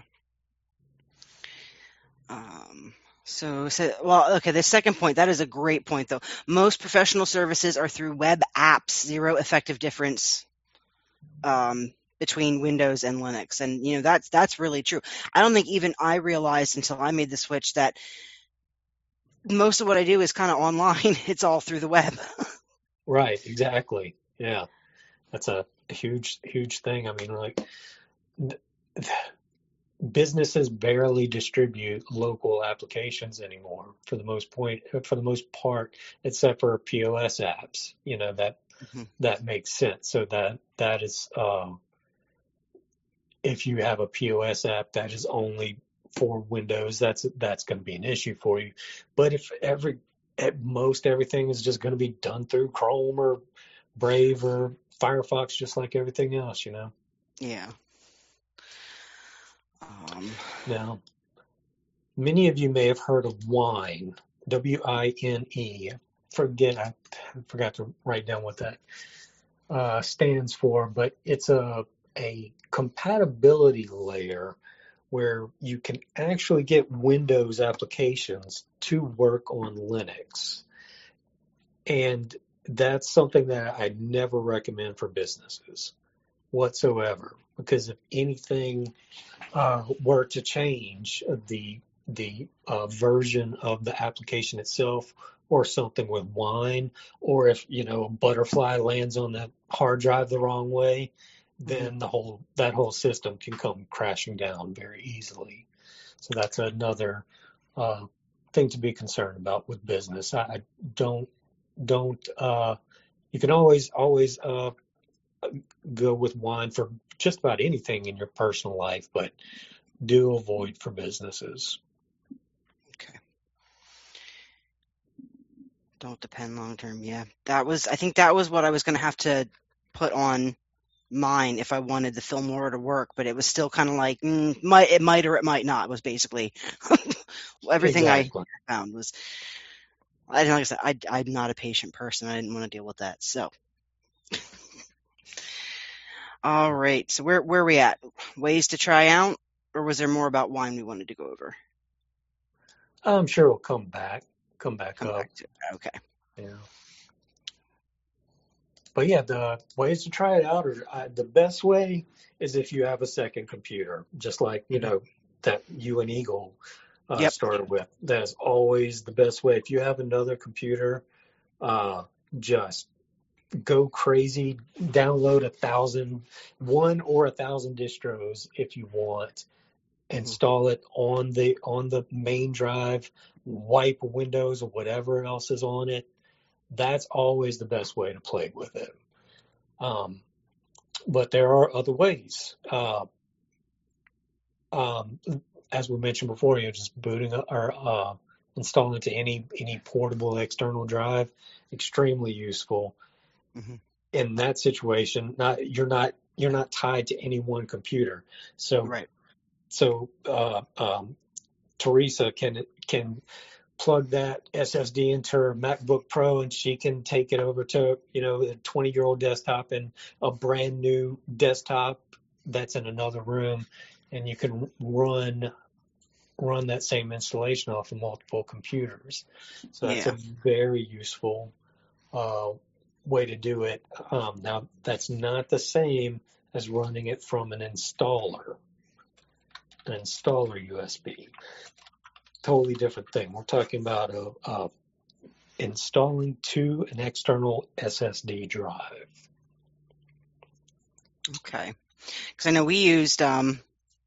Well, okay, the second point, that is a great point, though. Most professional services are through web apps, zero effective difference between Windows and Linux. And, that's really true. I don't think even I realized until I made the switch that most of what I do is kind of online. It's all through the web. Right, exactly. Yeah, that's a huge, huge thing. I mean, like, businesses barely distribute local applications anymore for the most part, except for POS apps. That makes sense. So that is, if you have a POS app that is only for Windows, that's going to be an issue for you. But if most everything is just going to be done through Chrome or Brave or Firefox, just like everything else, Yeah. Now, many of you may have heard of Wine, W-I-N-E. I forgot to write down what that stands for, but it's a compatibility layer where you can actually get Windows applications to work on Linux. And that's something that I never recommend for businesses whatsoever, because if anything were to change, the version of the application itself, or something with Wine, or if a butterfly lands on that hard drive the wrong way, then that whole system can come crashing down very easily. So that's another thing to be concerned about with business. I don't. You can always go with Wine for just about anything in your personal life, but do avoid for businesses. Okay. Don't depend long term. Yeah, I think that was what I was going to have to put on mine if I wanted the Filmora to work, but it was still kind of like it might or it might not. Was basically everything Exactly. I found was. Like I said, I'm not a patient person. I didn't want to deal with that. So, all right. So where are we at? Ways to try out, or was there more about Wine we wanted to go over? I'm sure it'll come back up. Back to it. Okay. Yeah. But yeah, the ways to try it out are the best way is if you have a second computer, just like that you and Eagle started with. That is always the best way. If you have another computer, just go crazy, download 1,000 distros if you want, install it on the main drive, wipe Windows or whatever else is on it. That's always the best way to play with it. But there are other ways. As we mentioned before, just booting or installing to any portable external drive, extremely useful. In that situation, you're not tied to any one computer. So right. So Teresa can plug that SSD into her MacBook Pro, and she can take it over to a 20-year-old desktop and a brand new desktop that's in another room, and you can run that same installation off of multiple computers. So that's a very useful way to do it. Now, that's not the same as running it from an installer USB. Totally different thing. We're talking about installing to an external SSD drive. Okay. Because I know we used I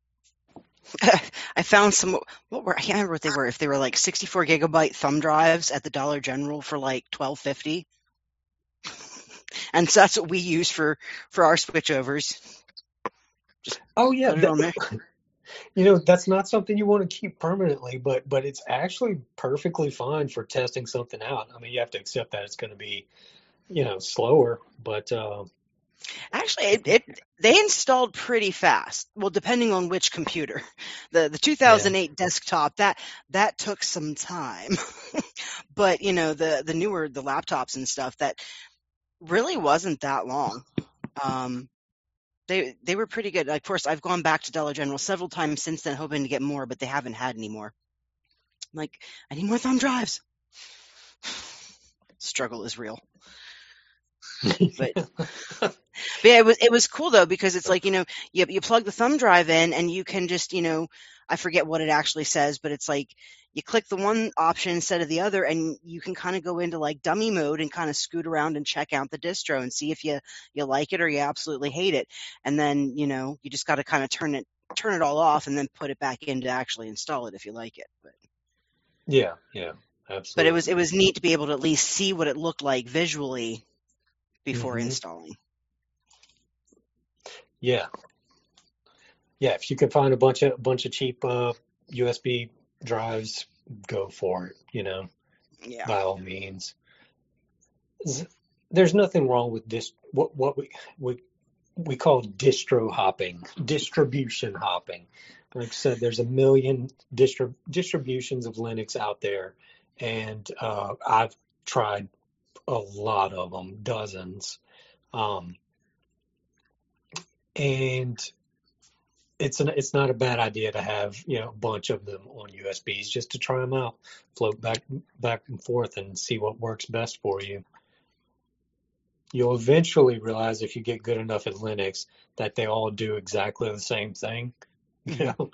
found some. I can't remember what they were. If they were like 64 gigabyte thumb drives at the Dollar General for like $12.50, and so that's what we use for our switchovers. Oh yeah, that's not something you want to keep permanently, but it's actually perfectly fine for testing something out. I mean, you have to accept that it's going to be slower, but Actually, they installed pretty fast. Well, depending on which computer. The yeah, 2008 desktop, that took some time. But the newer the laptops and stuff, that really wasn't that long. Um, they were pretty good. Like, of course, I've gone back to Dollar General several times since then, hoping to get more, but they haven't had any more. Like, I need more thumb drives. Struggle is real. But yeah, it was cool though, because it's like, you plug the thumb drive in and you can just, I forget what it actually says, but it's like you click the one option instead of the other, and you can kind of go into like dummy mode and kind of scoot around and check out the distro and see if you like it or you absolutely hate it. And then, you just got to kind of turn it all off and then put it back in to actually install it if you like it. yeah, But absolutely. it was neat to be able to at least see what it looked like visually before hmm installing. Yeah, yeah. If you can find a bunch of cheap USB drives, go for it. Yeah. By all means. Z- There's nothing wrong with this. What we call distro hopping, distribution hopping. Like I said, there's a million distributions of Linux out there, and I've tried a lot of them, dozens, um, and it's not a bad idea to have a bunch of them on USBs just to try them out, float back and forth, and see what works best for you. You'll eventually realize if you get good enough at Linux that they all do exactly the same thing. You know?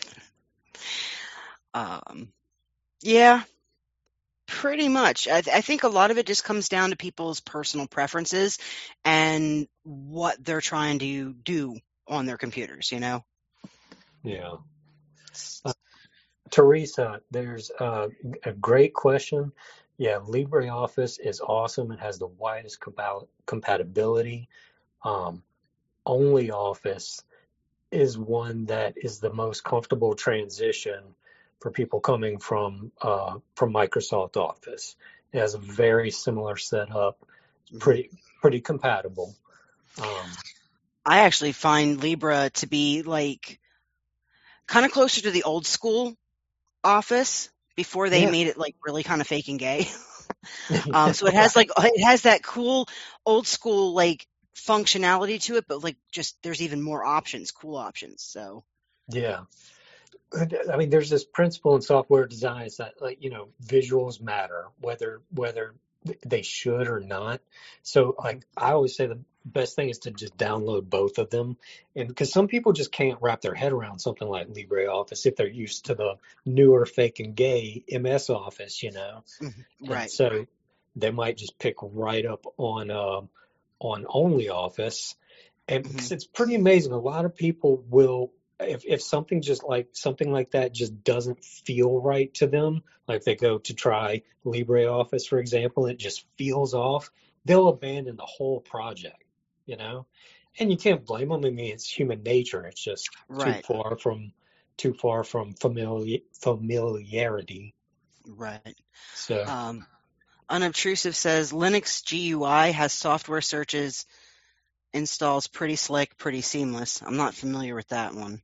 Yeah, pretty much. I think a lot of it just comes down to people's personal preferences and what they're trying to do on their computers, Yeah. Teresa, there's a great question. Yeah, LibreOffice is awesome. It has the widest compatibility. Um, OnlyOffice is one that is the most comfortable transition for people coming from Microsoft Office. It has a very similar setup. It's pretty compatible. Um, I actually find Libra to be like kind of closer to the old school Office before they yeah, made it like really kind of fake and gay. So it has that cool old school like functionality to it, but like just there's even more options, cool options. So yeah. I mean, there's this principle in software design is that visuals matter, whether they should or not. So like I always say the best thing is to just download both of them, and because some people just can't wrap their head around something like LibreOffice if they're used to the newer fake and gay MS Office, and right. so they might just pick right up on OnlyOffice, and because it's pretty amazing, a lot of people will. If something like that just doesn't feel right to them, like they go to try LibreOffice, for example, it just feels off, they'll abandon the whole project, and you can't blame them. I mean, it's human nature. It's just Right. too far from familiarity. Right. So Unobtrusive says Linux GUI has software searches, installs pretty slick, pretty seamless. I'm not familiar with that one.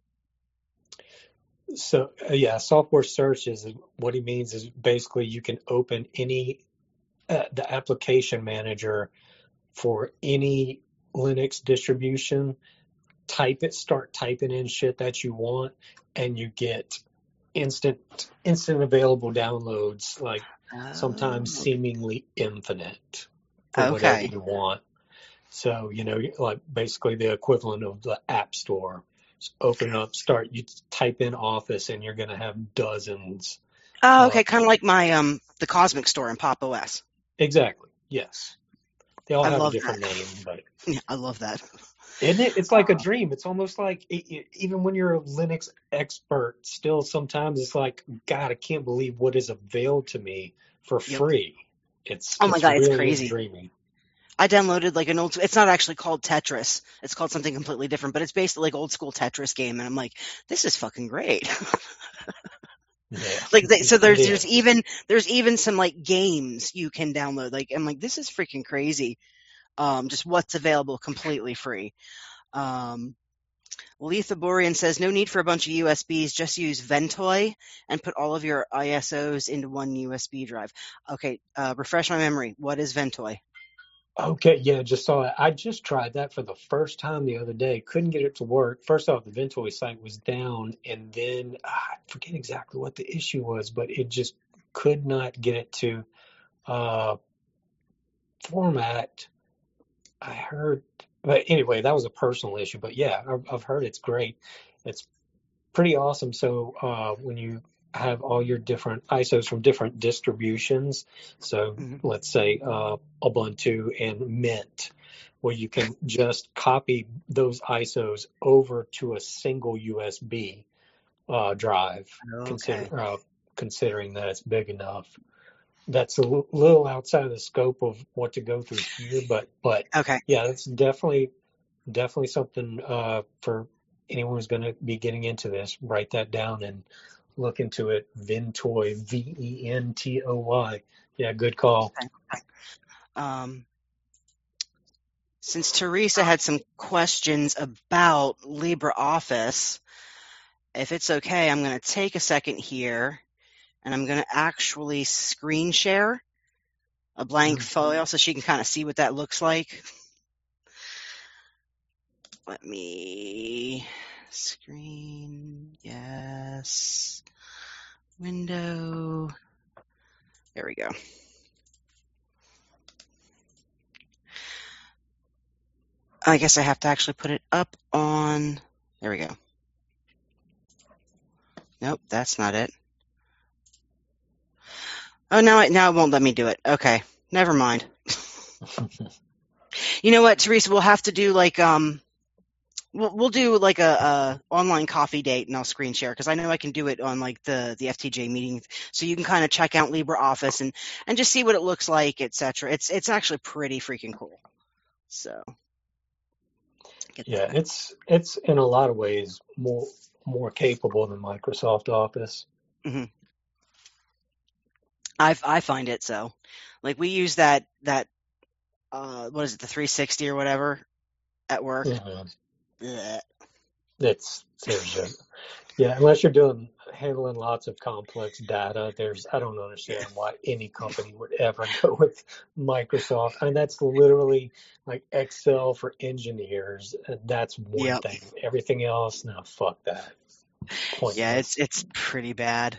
yeah, software search is what he means is basically you can open the application manager for any Linux distribution, start typing in shit that you want, and you get instant available downloads, like sometimes seemingly infinite for whatever Okay. you want. So, like basically the equivalent of the App Store. Just open it up, you type in Office, and you're going to have dozens. Oh, okay. Kind of like my the Cosmic Store in Pop OS. Exactly. Yes. They all I have a love different that. name, but Yeah, I love that. isn't it? It's like a dream. It's almost like even when you're a Linux expert, still sometimes it's like, God, I can't believe what is availed to me for Yep. free. Oh my God, it's really is crazy. dreamy. I downloaded like an old. It's not actually called Tetris. It's called something completely different, but it's basically like old school Tetris game, and I'm like, this is fucking great. Yeah. Like so It there's is. even some like games you can download. Like I'm like, this is freaking crazy. Just what's available completely free. Lethaborian says no need for a bunch of USBs, just use Ventoy and put all of your ISOs into one USB drive. Okay, refresh my memory. What is Ventoy? Okay, yeah, just saw it. I just tried that for the first time the other day. Couldn't get it to work. First off, the Ventoy site was down, and then I forget exactly what the issue was, but it just could not get it to format. I heard, but anyway, that was a personal issue. But yeah, I've heard it's great. It's pretty awesome. So when you have all your different ISOs from different distributions, so let's say Ubuntu and Mint, where you can just copy those ISOs over to a single USB drive, Okay. considering that it's big enough. That's a little outside of the scope of what to go through here, but Okay. yeah, that's definitely something for anyone who's going to be getting into this. Write that down and look into it. Ventoy, Ventoy. Yeah, good call. Since Teresa had some questions about LibreOffice, if it's okay, I'm going to take a second here and I'm going to actually screen share a blank file so she can kind of see what that looks like. Let me screen, yes, window, there we go. I guess I have to actually put it up on, there we go. Nope, that's not it. Oh, now it won't let me do it. Okay, never mind. You know what, Teresa, we'll have to do like, we'll do like a online coffee date and I'll screen share because I know I can do it on like the FTJ meeting. So you can kind of check out LibreOffice and just see what it looks like, etc. It's actually pretty freaking cool. So. Yeah, it's in a lot of ways more capable than Microsoft Office. Mm-hmm. I find it so. Like we use that what is it, the 360 or whatever at work. Yeah, unless you're handling lots of complex data, I don't understand why any company would ever go with Microsoft. I mean, that's literally like Excel for engineers. That's one thing. Everything else, no, fuck that. Pointless. Yeah, it's pretty bad.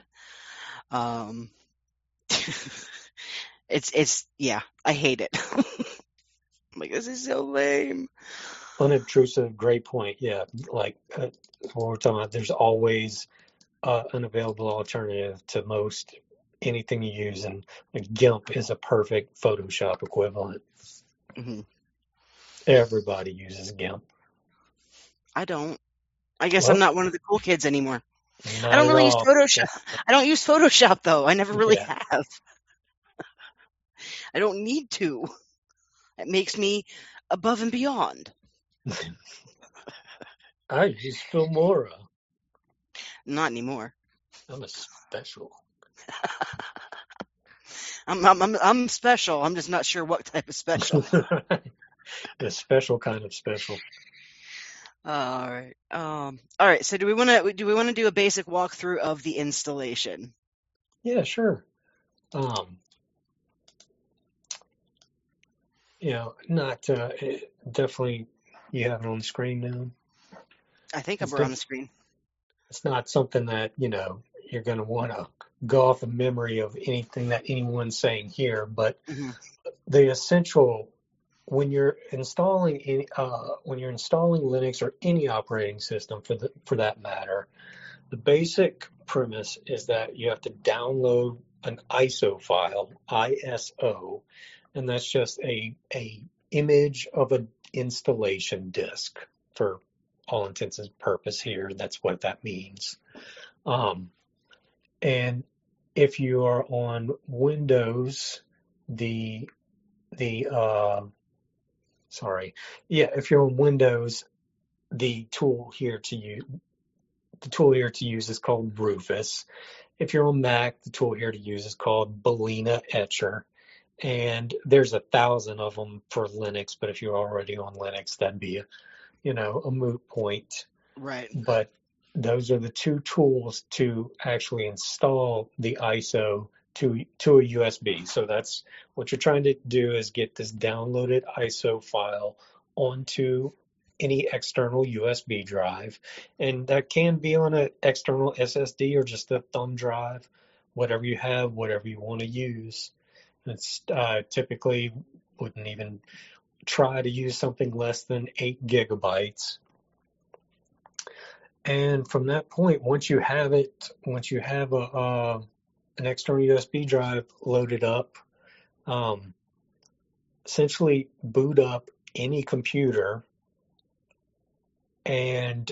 It's yeah, I hate it. I'm like, this is so lame. Unobtrusive, great point. Yeah, like what we're talking about, there's always an available alternative to most anything you use, and like GIMP is a perfect Photoshop equivalent. Mm-hmm. Everybody uses GIMP. I don't. I guess I'm not one of the cool kids anymore. I don't really use Photoshop. I don't use Photoshop though. I never really have. I don't need to. It makes me above and beyond. I use Filmora. Not anymore. I'm a special. I'm special. I'm just not sure what type of special. The special kind of special. All right. All right. So do we want to do a basic walkthrough of the installation? Yeah, sure. Not definitely. You have it on the screen now. I think we're on the screen. It's not something that you're going to want to go off the memory of anything that anyone's saying here, but the essential when you're installing Linux or any operating system for that matter, the basic premise is that you have to download an ISO file, ISO, and that's just a image of an installation disk for all intents and purposes here. That's what that means. And if you are on Windows, if you're on Windows, the tool here to use is called Rufus, if you're on Mac, the tool here to use is called Balena Etcher. And there's 1,000 of them for Linux, but if you're already on Linux, that'd be a moot point. Right. But those are the two tools to actually install the ISO to a USB. So that's what you're trying to do, is get this downloaded ISO file onto any external USB drive. And that can be on an external SSD or just a thumb drive, whatever you have, whatever you want to use. It's typically wouldn't even try to use something less than 8 gigabytes. And from that point, once you have an external USB drive loaded up, essentially boot up any computer. And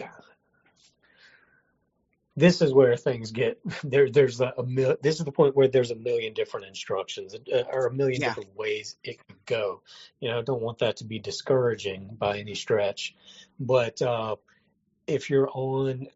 this is where things get there. This is the point where there's a million different instructions or a million different ways it could go. I don't want that to be discouraging by any stretch, but if you're on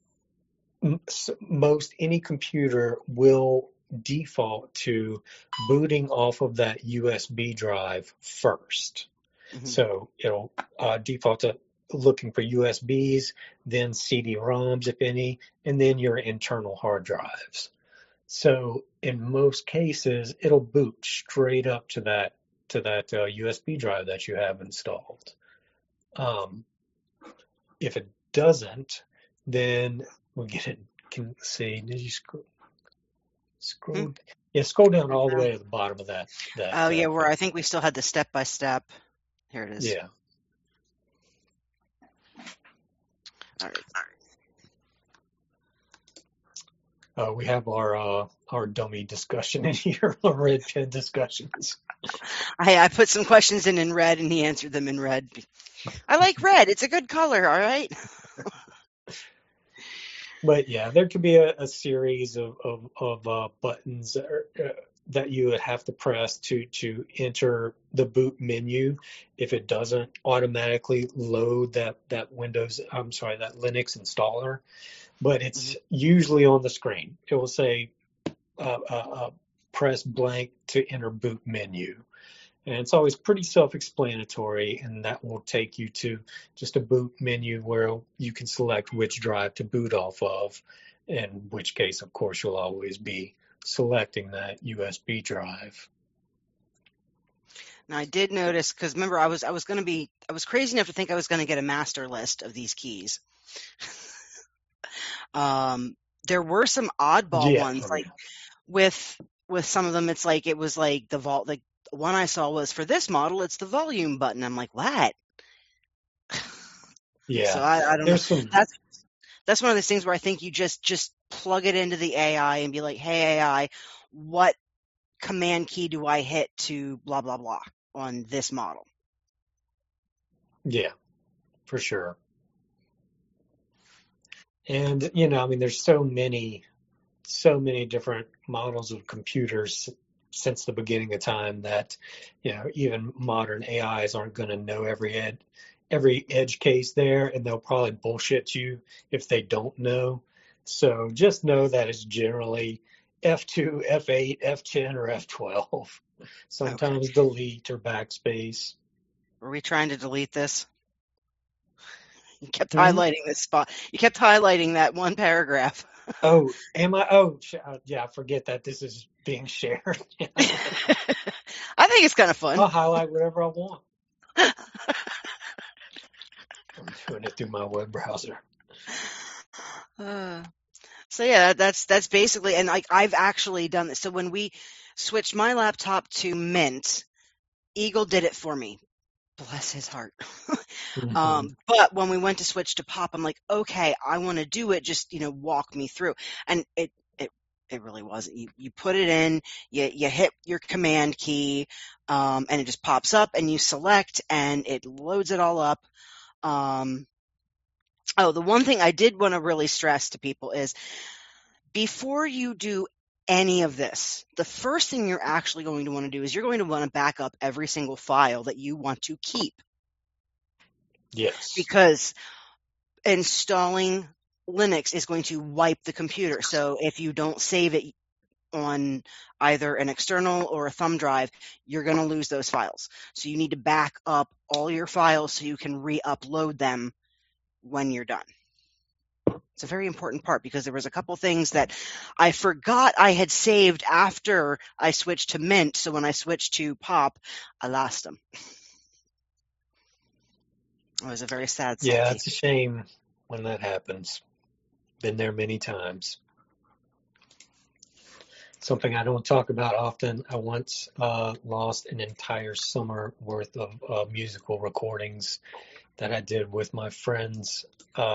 most any computer will default to booting off of that USB drive first. Mm-hmm. So it'll default to looking for USBs, then CD-ROMs, if any, and then your internal hard drives. So in most cases, it'll boot straight up to that USB drive that you have installed. If it doesn't, then we'll get it. Can see? Did you scroll? Yeah, scroll down all the way to the bottom of that. Where I think we still had the step-by-step. Here it is. Yeah. All right. We have our dummy discussion in here, our red pen discussions. I put some questions in red, and he answered them in red. I like red. It's a good color, all right? But yeah, there could be a series of buttons that you would have to press to enter the boot menu if it doesn't automatically load that Linux installer. But it's usually on the screen. It will say press blank to enter boot menu. And it's always pretty self-explanatory, and that will take you to just a boot menu where you can select which drive to boot off of, in which case, of course, you'll always be selecting that USB drive. Now, I did notice, because remember, I was crazy enough to think I was going to get a master list of these keys. There were some oddball ones, like with some of them, it's like it was like the vault. Like one I saw was for this model, it's the volume button. I'm like, what? Yeah. So I don't know. That's one of those things where I think you just plug it into the AI and be like, hey AI, what command key do I hit to blah blah blah on this model? Yeah, for sure. And there's so many different models of computers since the beginning of time that even modern AIs aren't going to know every edge case there, and they'll probably bullshit you if they don't know. So just know that it's generally F2, F8, F10, or F12. Sometimes delete or backspace. Were we trying to delete this? You kept highlighting this spot. You kept highlighting that one paragraph. Oh, am I? Oh, yeah, forget that this is being shared. I think it's kind of fun. I'll highlight whatever I want. I'm doing it through my web browser. So yeah, that's basically, and I've actually done this. So when we switched my laptop to Mint, Eagle did it for me. Bless his heart. But when we went to switch to Pop, I'm like, okay, I want to do it. Just walk me through. And it really wasn't. You put it in, you hit your command key, and it just pops up, and you select, and it loads it all up. The one thing I did want to really stress to people is before you do any of this, the first thing you're actually going to want to do is you're going to want to back up every single file that you want to keep. Yes. Because installing Linux is going to wipe the computer. So if you don't save it on either an external or a thumb drive, you're going to lose those files. So you need to back up all your files so you can re-upload them when you're done. It's a very important part because there was a couple things that I forgot I had saved after I switched to Mint. So when I switched to Pop, I lost them. It was a very sad salty. Yeah, it's a shame when that happens. Been there many times. Something I don't talk about often. I once lost an entire summer worth of musical recordings that I did with my friends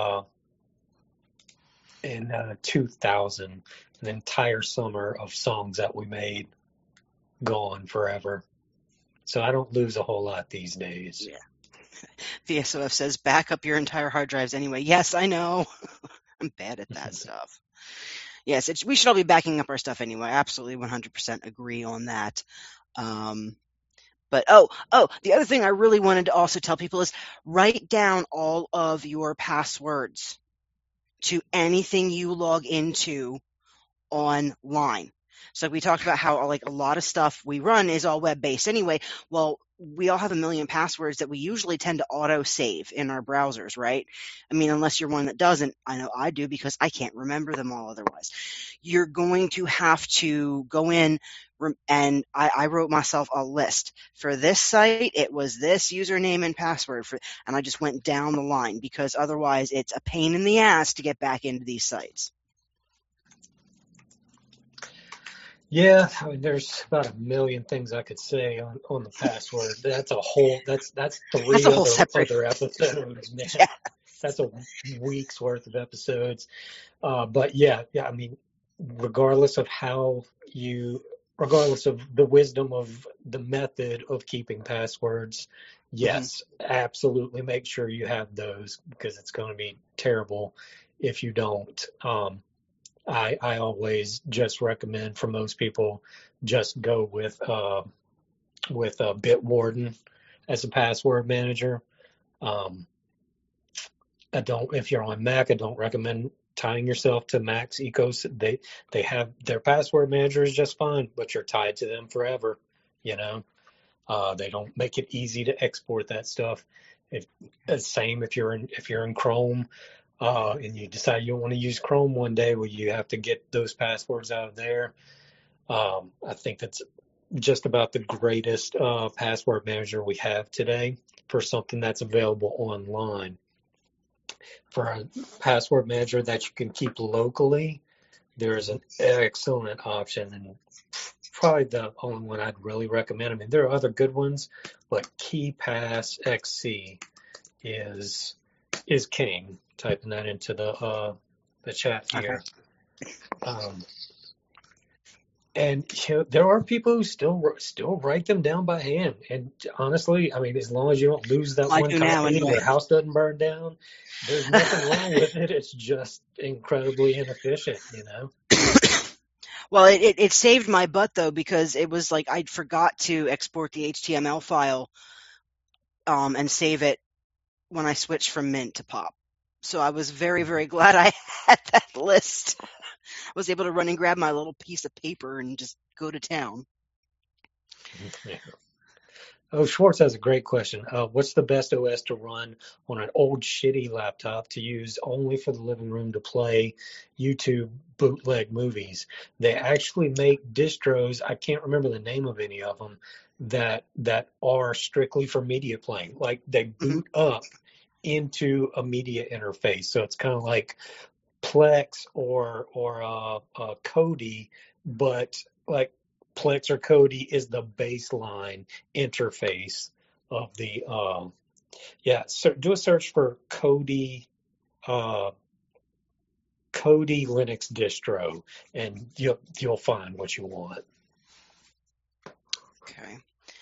in 2000. An entire summer of songs that we made gone forever. So I don't lose a whole lot these days. Yeah. VSOF says, back up your entire hard drives anyway. Yes, I know. I'm bad at that stuff. Yes, we should all be backing up our stuff anyway. Absolutely 100% agree on that. But the other thing I really wanted to also tell people is write down all of your passwords to anything you log into online. So we talked about how like a lot of stuff we run is all web-based anyway. Well, we all have a million passwords that we usually tend to auto-save in our browsers, right? I mean, unless you're one that doesn't. I know I do because I can't remember them all otherwise. You're going to have to go in, and I wrote myself a list. For this site, it was this username and password, and I just went down the line because otherwise it's a pain in the ass to get back into these sites. Yeah, I mean, there's about a million things I could say on the password. That's a whole. That's three other episodes, man. Yeah. That's a week's worth of episodes. But yeah. I mean, regardless of the wisdom of the method of keeping passwords, yes, absolutely make sure you have those because it's going to be terrible if you don't. I always just recommend for most people just go with Bitwarden as a password manager. If you're on Mac, I don't recommend tying yourself to Mac's ecosystem. They have their password manager is just fine, but you're tied to them forever. You know, they don't make it easy to export that stuff. Same if you're in Chrome. And you decide you don't want to use Chrome one day, well, you have to get those passwords out of there. I think that's just about the greatest password manager we have today for something that's available online. For a password manager that you can keep locally, there is an excellent option, and probably the only one I'd really recommend. I mean, there are other good ones, but KeePass XC is king. Typing that into the chat here. And there are people who still write them down by hand. And honestly, I mean, as long as you don't lose that one copy and your house doesn't burn down, there's nothing wrong with it. It's just incredibly inefficient, you know. Well, it saved my butt though because it was like I'd forgot to export the HTML file and save it when I switched from Mint to Pop. So I was very, very glad I had that list. I was able to run and grab my little piece of paper and just go to town. Yeah. Oh, Schwartz has a great question. What's the best OS to run on an old shitty laptop to use only for the living room to play YouTube bootleg movies? They actually make distros, I can't remember the name of any of them, that are strictly for media playing. Like they boot up into a media interface. So it's kind of like Plex or Kodi, but like Plex or Kodi is the baseline interface of the so do a search for Kodi Linux distro and you'll find what you want. Okay.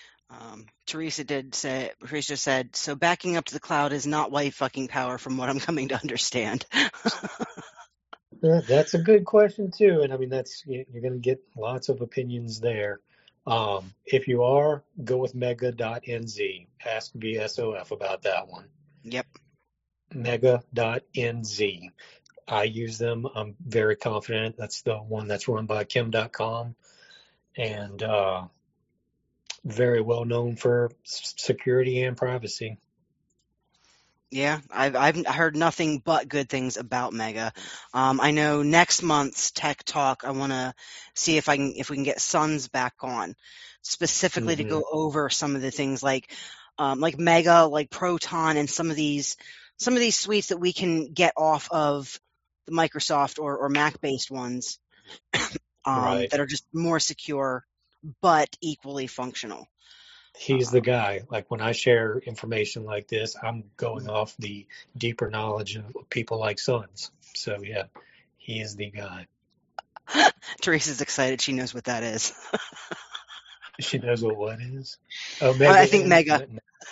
Teresa said, so backing up to the cloud is not white fucking power from what I'm coming to understand. That's a good question too. And I mean, you're going to get lots of opinions there. If you are, go with mega.nz. Ask VSOF about that one. Yep. Mega.nz. I use them. I'm very confident. That's the one that's run by Kim.com, and very well known for security and privacy. Yeah, I've heard nothing but good things about Mega. I know next month's Tech Talk, I want to see if we can get Sons back on, specifically to Hmm. go over some of the things like Mega, like Proton, and some of these suites that we can get off of the Microsoft or Mac based ones, Right. that are just more secure but equally functional. He's the guy. Like when I share information like this, I'm going Um, off the deeper knowledge of people like Sons. So yeah, he is the guy. Teresa's excited; she knows what that is. She knows what is. Oh, I Mega think is. Mega.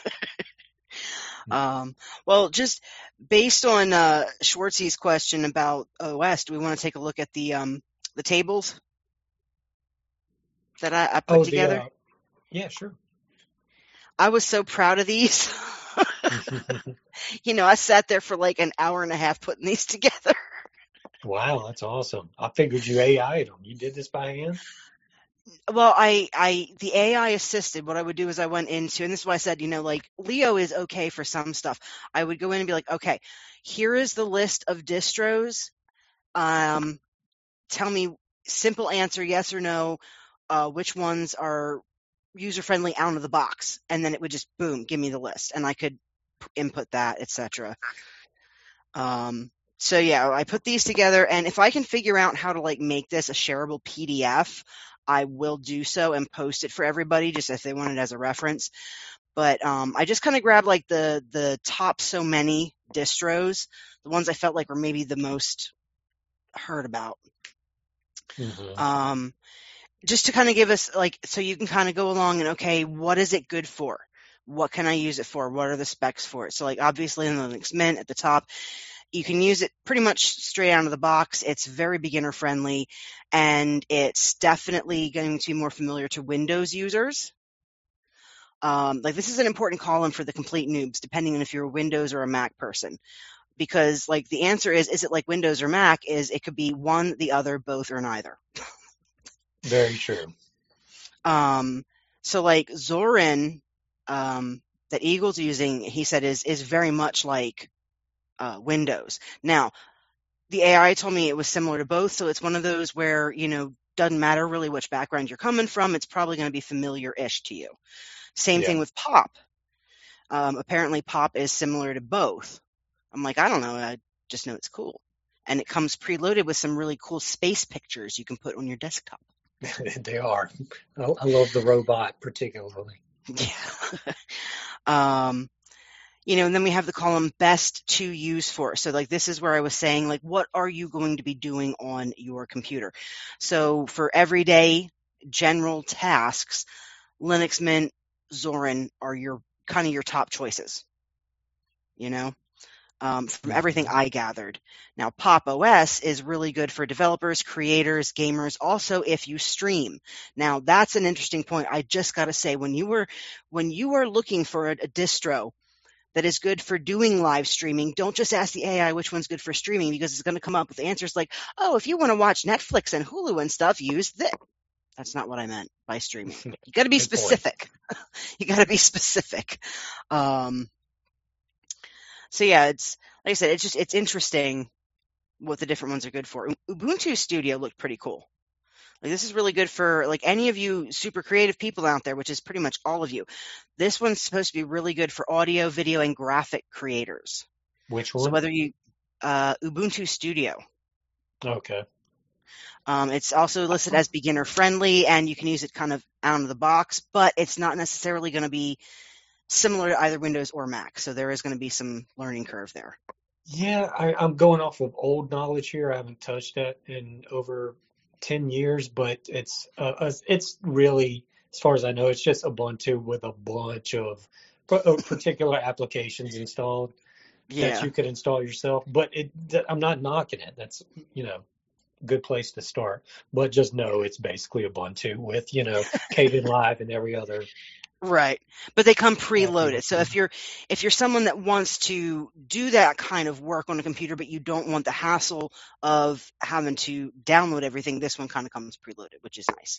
Well, just based on Schwartzy's question about OS, do we want to take a look at the tables that I put Oh, together? yeah, sure. I was so proud of these. I sat there for like an hour and a half putting these together. Wow, that's awesome. I figured you AI'd them. You did this by hand? Well, the AI assisted, what I would do is I went into, and this is why I said, like Leo is okay for some stuff. I would go in and be like, okay, here is the list of distros. Tell me simple answer, yes or no, which ones are user-friendly out of the box. And then it would just, boom, give me the list. And I could input that, etc. So yeah, I put these together, and if I can figure out how to like make this a shareable PDF, I will do so and post it for everybody, just if they want it as a reference. But I just kind of grabbed like the top so many distros, the ones I felt like were maybe the most heard about. Hmm. Just to kind of give us like, so you can kind of go along and, okay, what is it good for? What can I use it for? What are the specs for it? So like obviously in Linux Mint at the top, you can use it pretty much straight out of the box. It's very beginner friendly, and it's definitely going to be more familiar to Windows users. Like this is an important column for the complete noobs, depending on if you're a Windows or a Mac person. Because like the answer is it like Windows or Mac? It could be one, the other, both, or neither. Very true. So like Zorin, that Eagle's using, he said is very much like Windows. Now, the AI told me it was similar to both, so it's one of those where, doesn't matter really which background you're coming from, it's probably going to be familiar-ish to you. Same Yeah. thing with Pop. Apparently Pop is similar to both. I'm like, I don't know, I just know it's cool. And it comes preloaded with some really cool space pictures you can put on your desktop. They are. I love the robot particularly. Yeah. And then we have the column best to use for. So like this is where I was saying, like, what are you going to be doing on your computer? So for everyday general tasks, Linux Mint, Zorin are your top choices, from everything I gathered. Now, Pop! OS is really good for developers, creators, gamers, also if you stream. Now, that's an interesting point. I just got to say, when you are looking for a distro that is good for doing live streaming, don't just ask the AI which one's good for streaming, because it's going to come up with answers like, oh, if you want to watch Netflix and Hulu and stuff, use this. That's not what I meant by streaming. You got to be specific. You got to be specific. So yeah, it's like I said, it's interesting what the different ones are good for. Ubuntu Studio looked pretty cool. Like this is really good for like any of you super creative people out there, which is pretty much all of you. This one's supposed to be really good for audio, video, and graphic creators. Which one? So whether you Ubuntu Studio. Okay. It's also listed as beginner friendly, and you can use it kind of out of the box, but it's not necessarily going to be similar to either Windows or Mac. So there is going to be some learning curve there. Yeah, I'm going off of old knowledge here. I haven't touched that in over 10 years, but it's really, as far as I know, it's just Ubuntu with a bunch of particular applications installed that you could install yourself. But I'm not knocking it. That's, good place to start. But just know it's basically Ubuntu with, Kdenlive and every other Right. But they come Happy preloaded. with So them. if you're someone that wants to do that kind of work on a computer, but you don't want the hassle of having to download everything, this one kind of comes preloaded, which is nice.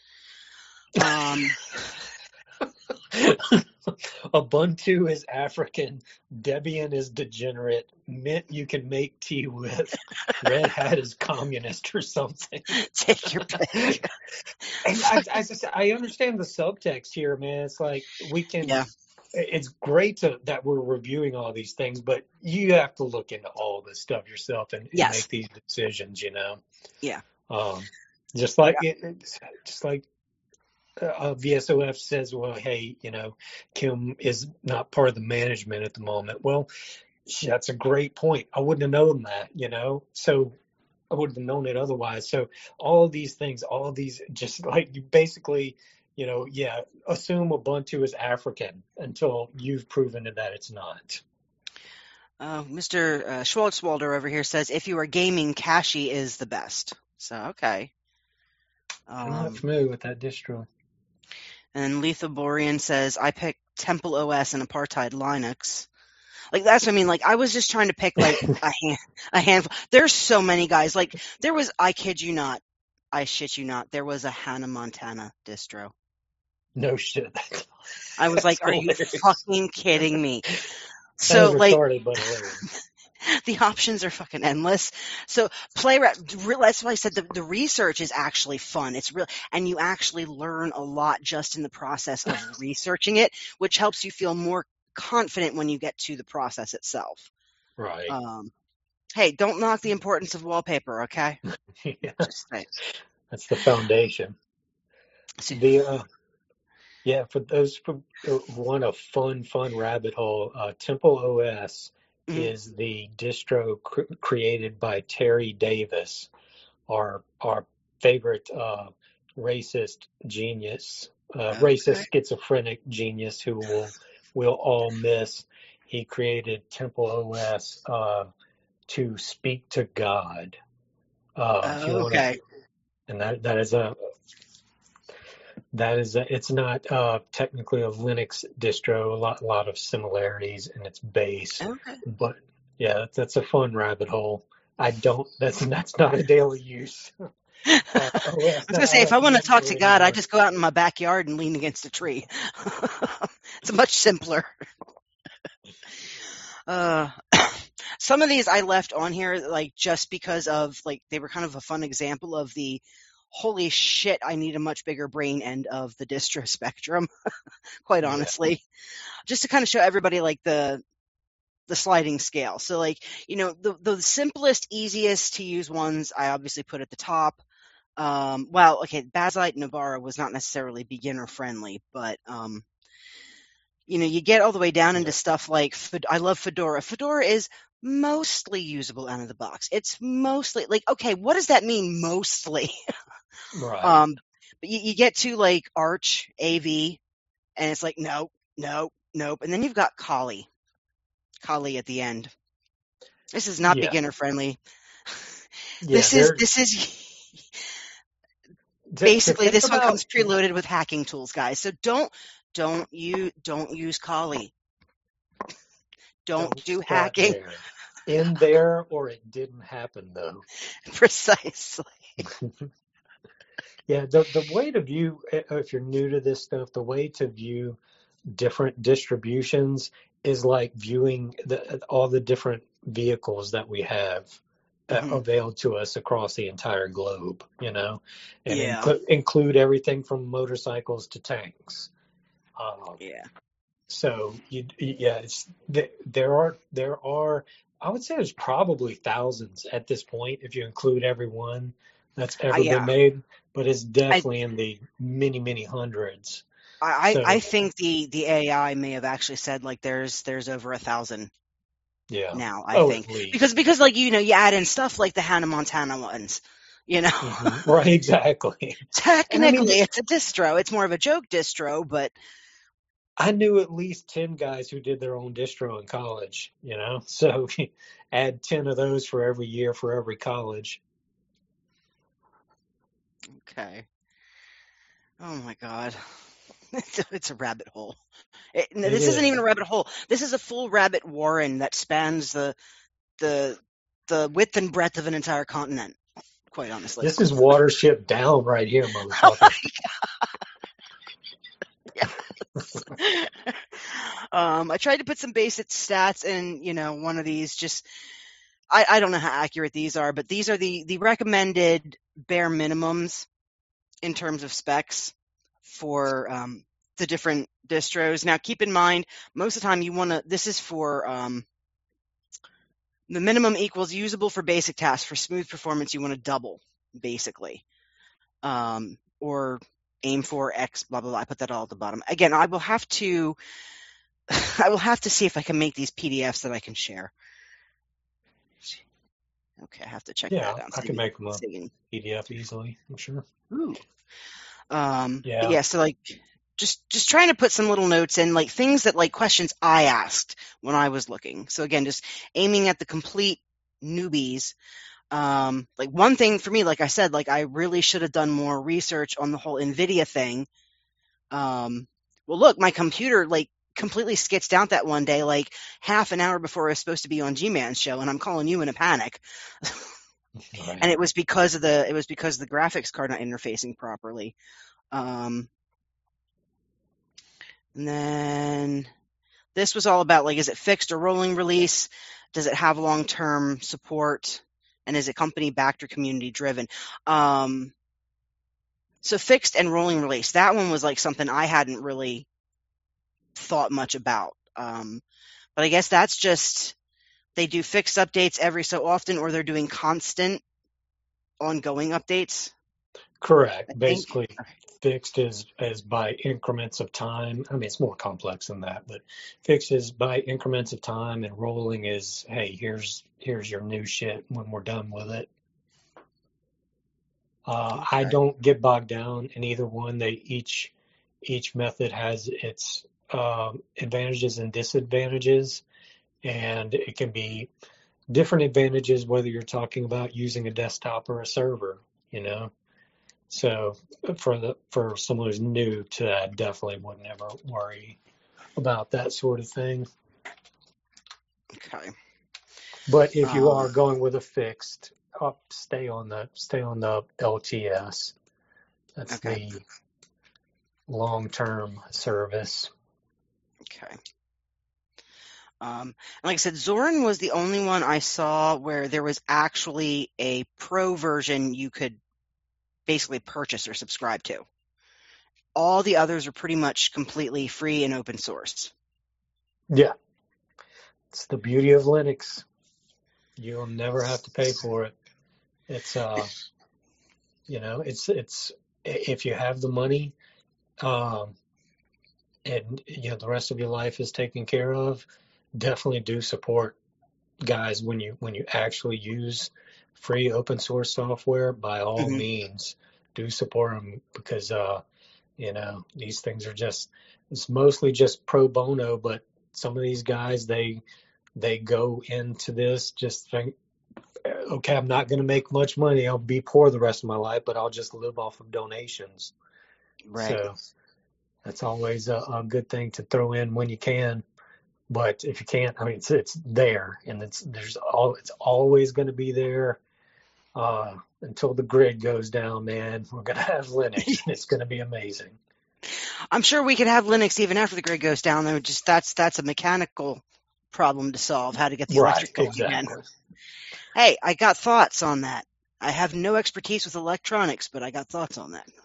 Ubuntu is African, Debian is degenerate, Mint you can make tea with, Red Hat is communist or something. Take your pick. And I understand the subtext here, man. It's like Yeah. it's great that we're reviewing all these things, but you have to look into all this stuff yourself and Yes. make these decisions, you know. Yeah. Just like VSOF says, well, hey, you know, Kim is not part of the management at the moment. Well, that's a great point. I wouldn't have known that, you know, so I wouldn't have known it otherwise. So all of these things, all of these, just like you basically, you know, yeah, assume Ubuntu is African until you've proven that it's not. Mr. Schwartzwalder over here says, if you are gaming, Kashi is the best. So, okay. I'm not familiar with that distro. And Letha Borean says, I picked Temple OS and Apartheid Linux. Like, that's what I mean. Like, I was just trying to pick, like, a handful. There's so many guys. Like, there was, I kid you not, I shit you not, there was a Hannah Montana distro. No shit. I was like, are you fucking kidding me? So, So, like, retarded, but hilarious. the options are fucking endless. So that's why I said the research is actually fun. It's real, and you actually learn a lot just in the process of researching it, which helps you feel more confident when you get to the process itself. Right. Hey, don't knock the importance of wallpaper, okay? Yeah. Just say. That's the foundation. So, for those who want a fun rabbit hole, Temple OS is the distro created by Terry Davis, our favorite racist genius, racist schizophrenic genius who we'll all miss. He created Temple OS to speak to God. And that is it's not technically a Linux distro. A lot of similarities in its base, but yeah, that's a fun rabbit hole. That's not a daily use. I was gonna say, if I want to talk to God, I just go out in my backyard and lean against a tree. It's much simpler. Some of these I left on here, like, just because of, like, they were kind of a fun example of the holy shit, I need a much bigger brain end of the distro spectrum, quite honestly. Just to kind of show everybody, like, the sliding scale. So, like, you know, the simplest, easiest to use ones I obviously put at the top. Bazzite Navarra was not necessarily beginner friendly, but you know, you get all the way down into stuff like, I love Fedora. Fedora is mostly usable out of the box. It's mostly, like, okay, what does that mean, mostly? Right. But you get to, like, Arch, AV, and it's like, nope. And then you've got Kali at the end. This is not beginner friendly. This is basically, this one comes preloaded with hacking tools, guys. So don't use Kali. Don't do hacking. In there, or it didn't happen, though. Precisely. Yeah, the way to view, if you're new to this stuff, the way to view different distributions is like viewing all the different vehicles that we have available to us across the entire globe, you know, and include everything from motorcycles to tanks. So there are I would say there's probably thousands at this point if you include every one that's ever been made, but it's definitely in the many hundreds. I think the AI may have actually said, like, there's over 1,000 now, I think. Because like, you know, you add in stuff like the Hannah Montana ones, you know. Right, exactly. Technically, it's a distro. It's more of a joke distro, but I knew at least 10 guys who did their own distro in college, you know. So add 10 of those for every year for every college. Okay. Oh my God. It's a rabbit hole. It This isn't even is. a rabbit hole. This is a full rabbit warren that spans the width and breadth of an entire continent, quite honestly. This is Watership Down right here, motherfucker. I tried to put some basic stats in, one of these. Just I don't know how accurate these are, but these are the recommended bare minimums in terms of specs for the different distros. Now, keep in mind, most of the time you want to. This is for the minimum equals usable for basic tasks. For smooth performance, you want to double, basically, or aim for X, blah blah blah. I put that all at the bottom. Again, I will have to see if I can make these PDFs that I can share. Okay, I have to check Yeah, that out. I can make them a PDF easily, I'm sure. Ooh. Yeah. But yeah, so like just trying to put some little notes in, like things that like questions I asked when I was looking. So again, just aiming at the complete newbies. Like one thing for me, like I said, like I really should have done more research on the whole NVIDIA thing. Well, look, my computer like completely skits out that one day, like half an hour before I was supposed to be on G-Man's show, and I'm calling you in a panic. Right. And it was because of the graphics card not interfacing properly. And then this was all about like, is it fixed or rolling release? Does it have long-term support? And is it company backed or community driven? So fixed and rolling release, that one was like something I hadn't really thought much about. But I guess that's just, they do fixed updates every so often, or they're doing constant ongoing updates. Correct. Basically, fixed is by increments of time. I mean, it's more complex than that, but fixed is by increments of time, and rolling is, hey, here's your new shit when we're done with it. I don't get bogged down in either one. Each method has its advantages and disadvantages, and it can be different advantages whether you're talking about using a desktop or a server, So for someone who's new to that, definitely wouldn't ever worry about that sort of thing. Okay. But if you are going with a fixed, stay on the LTS. That's the long-term service. Okay. And like I said, Zorin was the only one I saw where there was actually a pro version you could basically purchase or subscribe to. All the others are pretty much completely free and open source. Yeah. It's the beauty of Linux. You'll never have to pay for it. It's it's if you have the money, and the rest of your life is taken care of, definitely do support guys when you actually use free open source software. By all means, do support them, because these things are it's mostly just pro bono, but some of these guys, they go into this just think, okay, I'm not going to make much money. I'll be poor the rest of my life, but I'll just live off of donations. Right. So that's always a good thing to throw in when you can. But if you can't, I mean, it's there, and it's always going to be there until the grid goes down. Man, we're going to have Linux, and it's going to be amazing. I'm sure we could have Linux even after the grid goes down. Though, just that's a mechanical problem to solve. How to get the electric going again. Hey, I got thoughts on that. I have no expertise with electronics, but I got thoughts on that.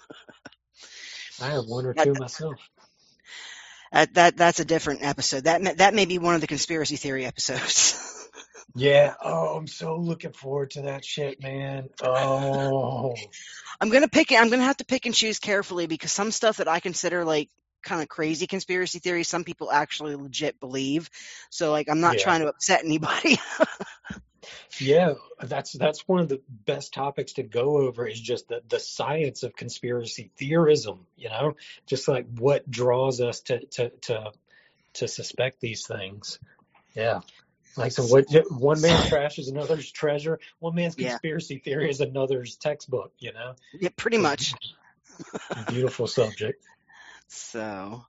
I have one or two myself. That's a different episode. That may be one of the conspiracy theory episodes. Yeah. Oh, I'm so looking forward to that shit, man. Oh. I'm gonna have to pick and choose carefully, because some stuff that I consider like kind of crazy conspiracy theories, some people actually legit believe. So like, I'm not trying to upset anybody. Yeah, that's one of the best topics to go over, is just the science of conspiracy theorism, just like what draws us to suspect these things. Yeah. Like, so what one man's trash is another's treasure. One man's conspiracy theory is another's textbook, Yeah, pretty much. Beautiful subject. So,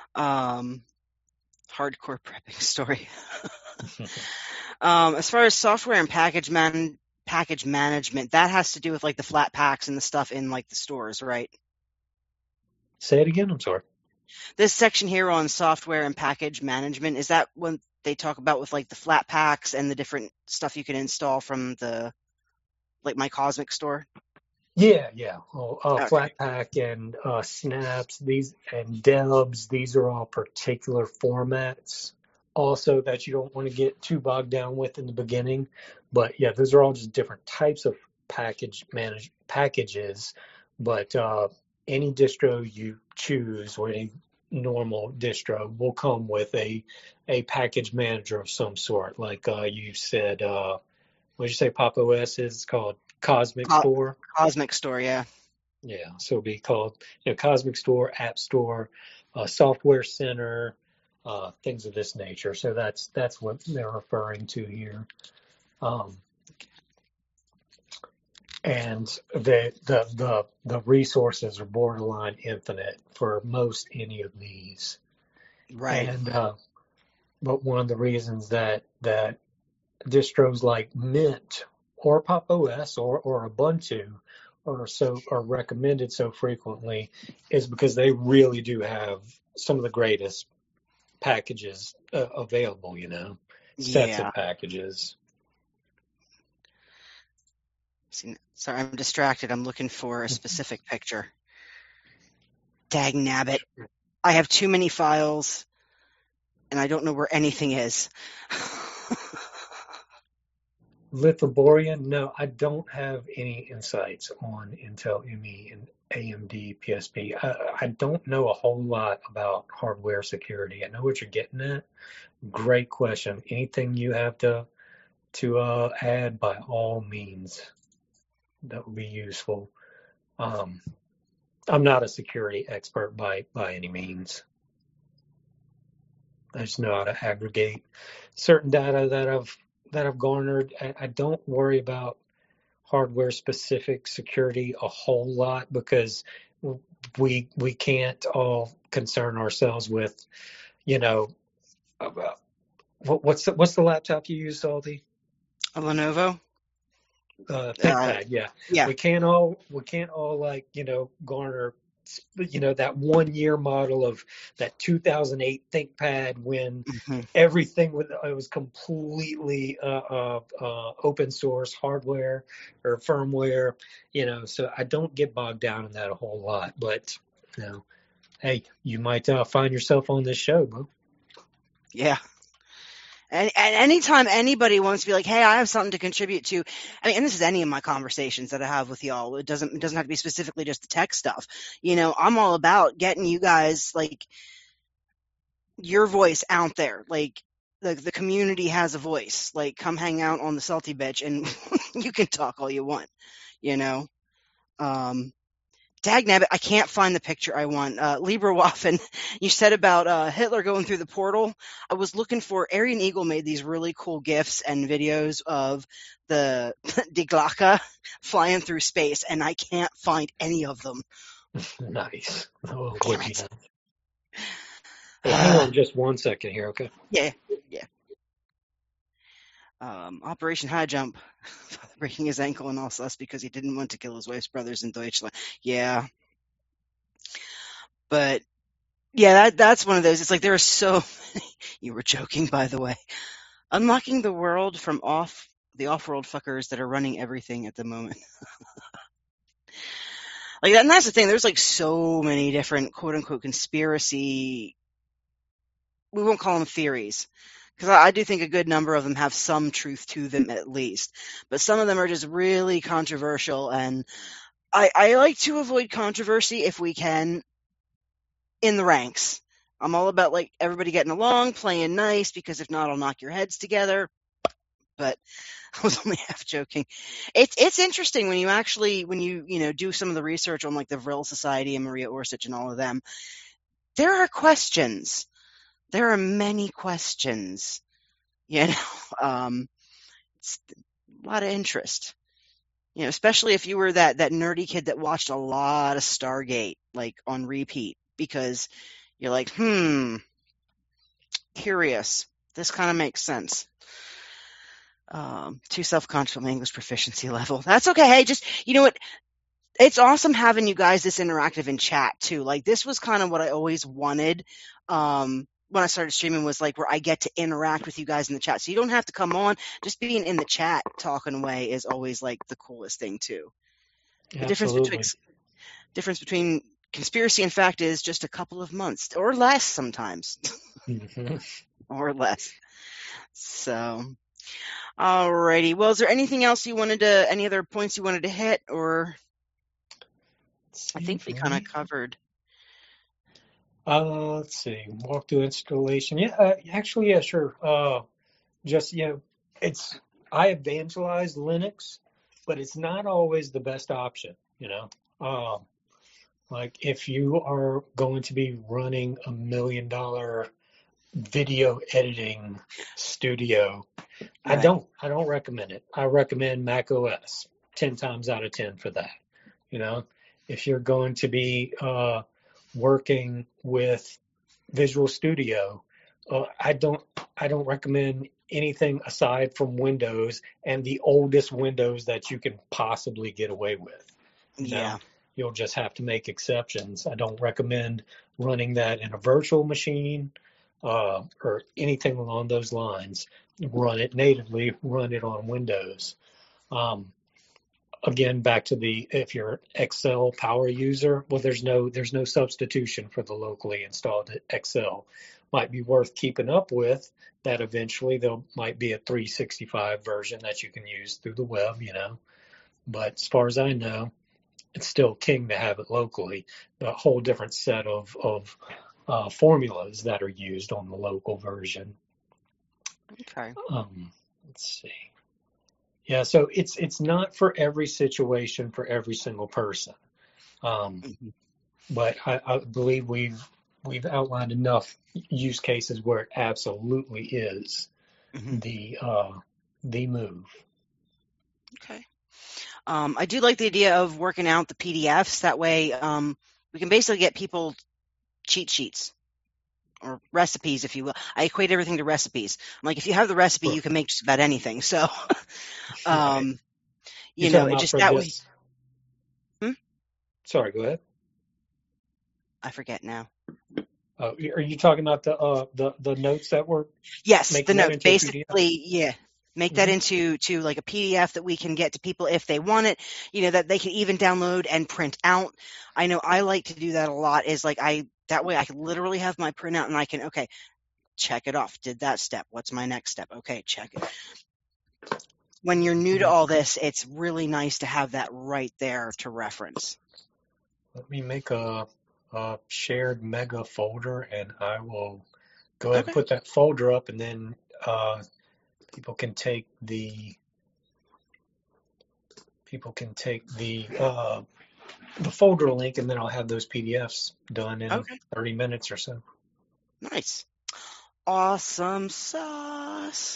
hardcore prepping story. As far as software and package management, that has to do with like the flat packs and the stuff in like the stores, right? Say it again. I'm sorry. This section here on software and package management, is that when they talk about with like the flat packs and the different stuff you can install from the like My Cosmic store? Yeah. Okay. Flatpak and Snaps, these and Debs, these are all particular formats also that you don't want to get too bogged down with in the beginning. But yeah, those are all just different types of packages. But any distro you choose or any normal distro will come with a package manager of some sort. Like you said, what did you say Pop! OS is? It's called Cosmic Store. Cosmic Store, yeah. Yeah, so it'll be called Cosmic Store, App Store, Software Center, things of this nature. So that's what they're referring to here. And the resources are borderline infinite for most any of these. Right. And but one of the reasons that distros like Mint or Pop! OS or Ubuntu are recommended so frequently is because they really do have some of the greatest packages available, sets of packages. Sorry, I'm distracted. I'm looking for a specific picture. Dagnabbit. I have too many files, and I don't know where anything is. Lithoborian, no, I don't have any insights on Intel ME and AMD PSP. I don't know a whole lot about hardware security. I know what you're getting at. Great question. Anything you have to add, by all means, that would be useful. I'm not a security expert by any means. I just know how to aggregate certain data that I've garnered. I don't worry about hardware specific security a whole lot because we can't all concern ourselves with, what's the laptop you use, Salty? A Lenovo? ThinkPad, yeah. We can't all garner that 1 year model of that 2008 ThinkPad when everything was completely open source hardware or firmware, so I don't get bogged down in that a whole lot. But hey, you might find yourself on this show, bro. Yeah. And anytime anybody wants to be like, hey, I have something to contribute to, and this is any of my conversations that I have with y'all. It doesn't have to be specifically just the tech stuff. I'm all about getting you guys, like, your voice out there. Like, the community has a voice. Like, come hang out on the Salty Bitch and you can talk all you want, Dagnabbit, I can't find the picture I want. Lieberwaffen, you said about Hitler going through the portal. I was looking for, Aryan Eagle made these really cool GIFs and videos of the Die Glocke flying through space, and I can't find any of them. Nice. Oh, damn it. Hang on just 1 second here, okay? Yeah. Operation High Jump, breaking his ankle in Alsace because he didn't want to kill his wife's brothers in Deutschland. Yeah. But, yeah, that's one of those. It's like there are so many. You were joking, by the way. Unlocking the world from the off-world fuckers that are running everything at the moment. Like that, and that's the thing. There's like so many different quote-unquote conspiracy, we won't call them theories, because I do think a good number of them have some truth to them at least. But some of them are just really controversial, and I like to avoid controversy if we can in the ranks. I'm all about like everybody getting along, playing nice, because if not, I'll knock your heads together. But I was only half joking. It's interesting when you do some of the research on like the Vril Society and Maria Orsic and all of them. There are questions. There are many questions, it's a lot of interest, especially if you were that nerdy kid that watched a lot of Stargate, like on repeat because you're like, curious. This kind of makes sense. Too self-conscious on my English proficiency level. That's okay. Hey, just, you know what? It's awesome having you guys this interactive in chat too. Like, this was kind of what I always wanted. When I started streaming, was like where I get to interact with you guys in the chat. So you don't have to come on. Just being in the chat talking away is always like the coolest thing too. The difference between conspiracy and fact is just a couple of months or less sometimes. Or less. So, alrighty. Well, is there anything else any other points you wanted to hit, or I think we kind of covered. Let's see. Walkthrough installation. Yeah, sure. I evangelize Linux, but it's not always the best option, like if you are going to be running $1 million video editing studio, right. I don't recommend it. I recommend Mac OS 10 times out of 10 for that. If you're going to be working with Visual Studio, I don't recommend anything aside from Windows and the oldest Windows that you can possibly get away with. Yeah. You'll just have to make exceptions. I don't recommend running that in a virtual machine or anything along those lines. Run it natively, run it on Windows. Again, back to if you're an Excel power user, well, there's no substitution for the locally installed Excel. Might be worth keeping up with that. Eventually there might be a 365 version that you can use through the web, but as far as I know, it's still king to have it locally. A whole different set of formulas that are used on the local version. Okay. Let's see. Yeah, so it's not for every situation for every single person, but I believe we've outlined enough use cases where it absolutely is the move. Okay. I do like the idea of working out the PDFs. That way, we can basically get people cheat sheets or recipes, if you will. I equate everything to recipes. I'm like, if you have the recipe, you can make just about anything. So, just that way. Sorry, go ahead. I forget now. Are you talking about the notes that were? Yes, the notes. Basically, yeah. Make that into like a PDF that we can get to people if they want it, that they can even download and print out. I know I like to do that a lot, is like that way I can literally have my printout and I can, okay, check it off. Did that step. What's my next step? Okay, check it. When you're new to all this, it's really nice to have that right there to reference. Let me make a shared mega folder and I will go ahead and put that folder up, and then people can take the folder link, and then I'll have those PDFs done in 30 minutes or so. Nice. Awesome sauce.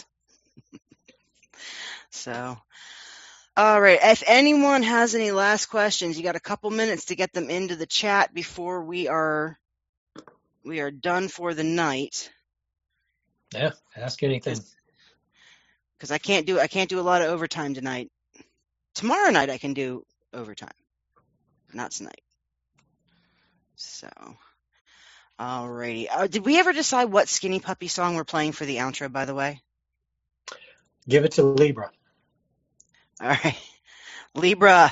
So, all right. If anyone has any last questions, you got a couple minutes to get them into the chat before we are done for the night. Yeah, ask anything. Because I can't do a lot of overtime tonight. Tomorrow night I can do overtime, not tonight. So, alrighty. Did we ever decide what Skinny Puppy song we're playing for the outro, by the way? Give it to Libra. All right. Libra.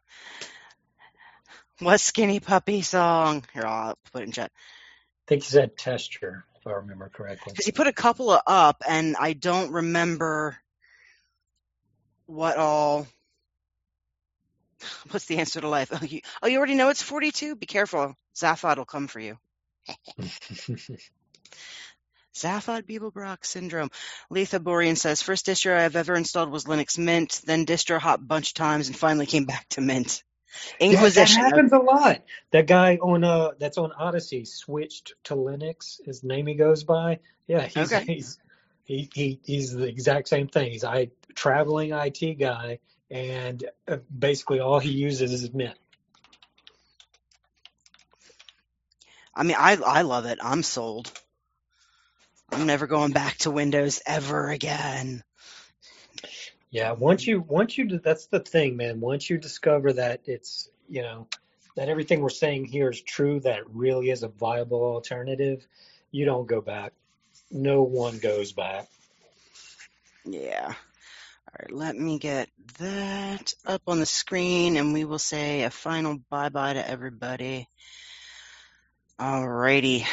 What Skinny Puppy song? Here, I'll put it in chat. I think you said Texture, if I remember correctly. Because he put a couple up, and I don't remember what all. What's the answer to life? Oh, you already know it's 42? Be careful. Zaphod will come for you. Zaphod Beeblebrock syndrome. Letha Borean says, first distro I've ever installed was Linux Mint, then distro hopped a bunch of times and finally came back to Mint. Inquisition. Yeah, that happens a lot. That guy that's on Odyssey switched to Linux. His name he goes by. Yeah, he's the exact same thing. He's a traveling IT guy, and basically all he uses is Mint. I mean, I love it. I'm sold. I'm never going back to Windows ever again. Yeah, once you that's the thing, man. Once you discover that it's, that everything we're saying here is true, that it really is a viable alternative, you don't go back. No one goes back. Yeah. All right, let me get that up on the screen, and we will say a final bye-bye to everybody. All righty.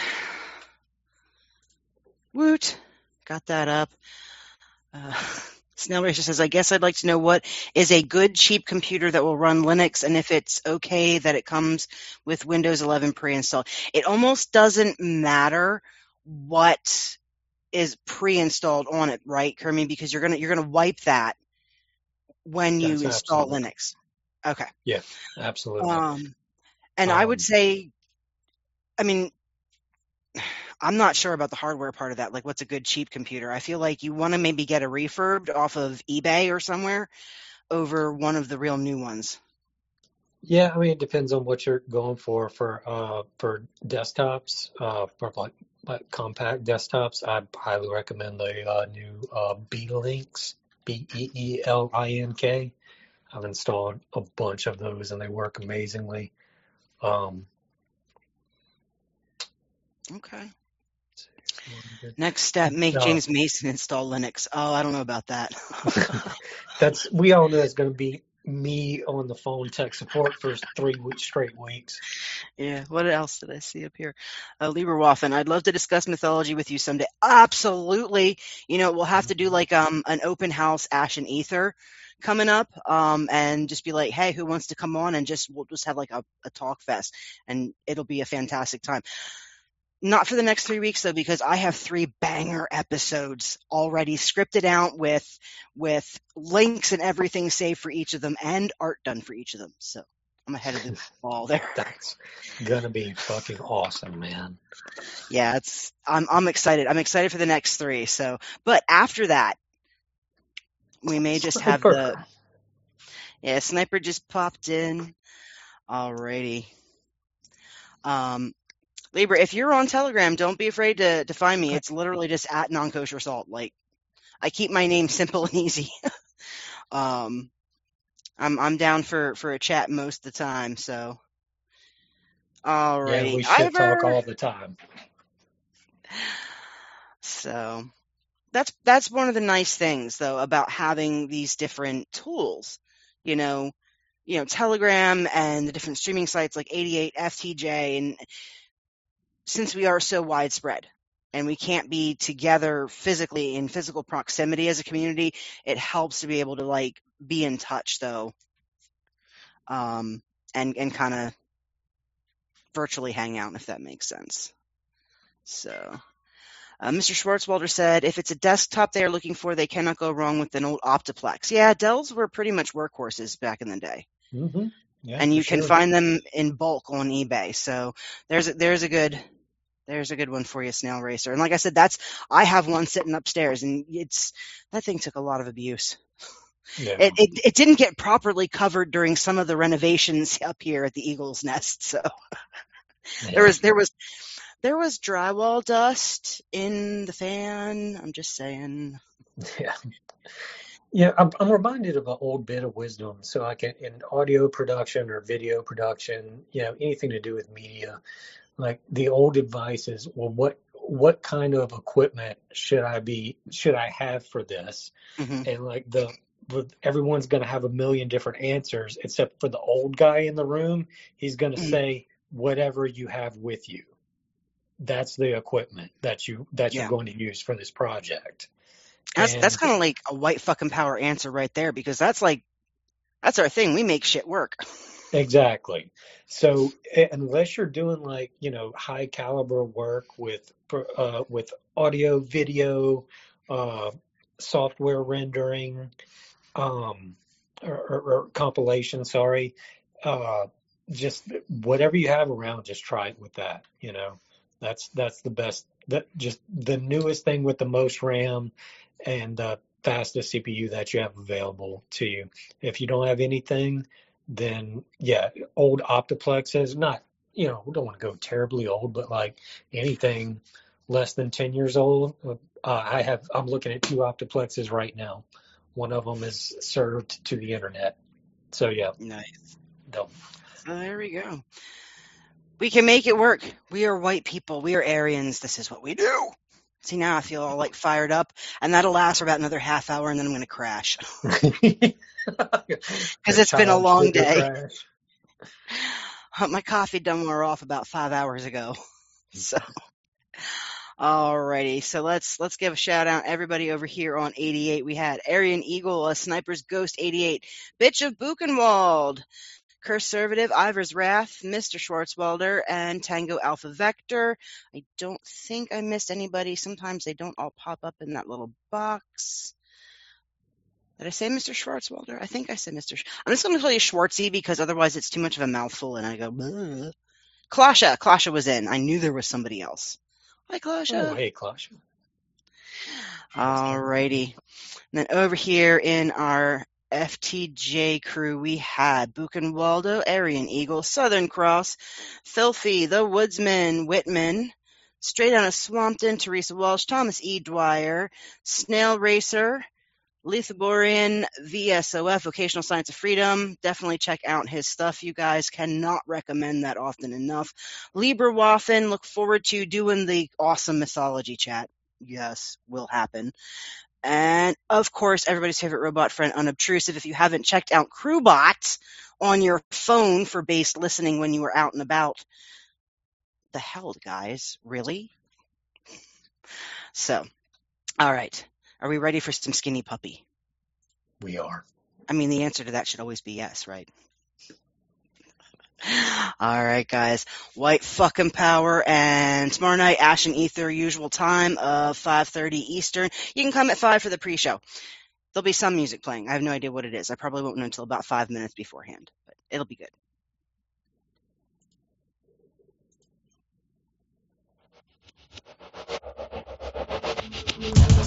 Woot. Got that up. Snail Racer says, I guess I'd like to know what is a good, cheap computer that will run Linux, and if it's okay that it comes with Windows 11 pre-installed. It almost doesn't matter what is pre-installed on it, right, Kermie? Because you're gonna wipe that when you install Linux. Okay. Yeah, absolutely. And I would say, I mean, I'm not sure about the hardware part of that. Like, what's a good cheap computer? I feel like you want to maybe get a refurbed off of eBay or somewhere over one of the real new ones. Yeah, I mean, it depends on what you're going for desktops, for like compact desktops. I highly recommend the new Beelink, Beelink. I've installed a bunch of those and they work amazingly. Okay. Next step, make James Mason install Linux. Oh, I don't know about that. We all know it's going to be me on the phone tech support for 3 straight weeks. Yeah. What else did I see up here? Lieberwaffen, I'd love to discuss mythology with you someday. Absolutely. We'll have to do like an open house Ash and Ether coming up, and just be like, hey, who wants to come on, and we'll just have like a talk fest, and it'll be a fantastic time. Not for the next 3 weeks though, because I have 3 banger episodes already scripted out with links and everything saved for each of them and art done for each of them. So I'm ahead of the ball there. That's gonna be fucking awesome, man. Yeah, I'm excited. I'm excited for the next 3. So, but after that, we may just have Sniper just popped in. Alrighty. Libra, if you're on Telegram, don't be afraid to find me. It's literally just at non-kosher salt. Like, I keep my name simple and easy. I'm down for a chat most of the time. So, alrighty. Yeah, we should talk all the time. So, that's one of the nice things though about having these different tools. Telegram and the different streaming sites like 88, FTJ, and since we are so widespread and we can't be together physically in physical proximity as a community, it helps to be able to like be in touch though, and kind of virtually hang out, if that makes sense. So, Mr. Schwartzwalder said, if it's a desktop they are looking for, they cannot go wrong with an old Optiplex. Yeah, Dells were pretty much workhorses back in the day. Mm-hmm. Yeah, and you can find them in bulk on eBay. So there's a good one for you, Snail Racer. And like I said, I have one sitting upstairs, and that thing took a lot of abuse. Yeah. It didn't get properly covered during some of the renovations up here at the Eagle's Nest. So yeah. There was drywall dust in the fan. I'm just saying. Yeah. Yeah, I'm reminded of an old bit of wisdom. So like in audio production or video production, anything to do with media, like the old advice is, well, what kind of equipment should I have for this? Mm-hmm. And like everyone's going to have a million different answers, except for the old guy in the room. He's going to say whatever you have with you. That's the equipment that you're going to use for this project. That's kind of like a white fucking power answer right there, because that's our thing. We make shit work. Exactly. So unless you're doing like, high caliber work with audio, video, software rendering, or compilation, sorry, just whatever you have around, just try it with that. That's the best. Just the newest thing with the most RAM and the fastest CPU that you have available to you. If you don't have anything, then old Optiplexes, not we don't want to go terribly old, but like anything less than 10 years old, I'm looking at 2 Optiplexes right now. One of them is served to the internet. So yeah, Nice. no. So there we go. We can make it work. We are white people. We are Aryans. This is what we do. See, now I feel all like fired up, and that'll last for about another half hour, and then I'm going to crash because it's been a long day. My coffee done wore off about 5 hours ago. So, alrighty. So let's give a shout out everybody over here on 88. We had Aryan Eagle, a Sniper's Ghost 88, Bitch of Buchenwald, Conservative, Ivor's Wrath, Mr. Schwarzwalder, and Tango Alpha Vector. I don't think I missed anybody. Sometimes they don't all pop up in that little box. Did I say Mr. Schwarzwalder? I think I said Mr. I'm just going to call you Schwartzy because otherwise it's too much of a mouthful and I go, bleh. Klasha was in. I knew there was somebody else. Hi, Klasha. Oh, hey, Klasha. Alrighty. And then over here in our FTJ crew, we had Buchenwaldo, Aryan Eagle, Southern Cross, Filthy, The Woodsman, Whitman, Straight Out of Swampton, Teresa Walsh, Thomas E. Dwyer, Snail Racer, Lethoborian, VSOF, Vocational Science of Freedom. Definitely check out his stuff, you guys. Cannot recommend that often enough. Libra Waffen, look forward to doing the awesome mythology chat. Yes, will happen. And, of course, everybody's favorite robot friend, Unobtrusive. If you haven't checked out Crewbot on your phone for based listening when you were out and about, the hell, guys? Really? So, all right. Are we ready for some skinny puppy? We are. I mean, the answer to that should always be yes, right? All right, guys. White fucking power, and tomorrow night, Ash and Ether, usual time of 5:30 Eastern. You can come at 5 for the pre-show. There'll be some music playing. I have no idea what it is. I probably won't know until about 5 minutes beforehand, but it'll be good.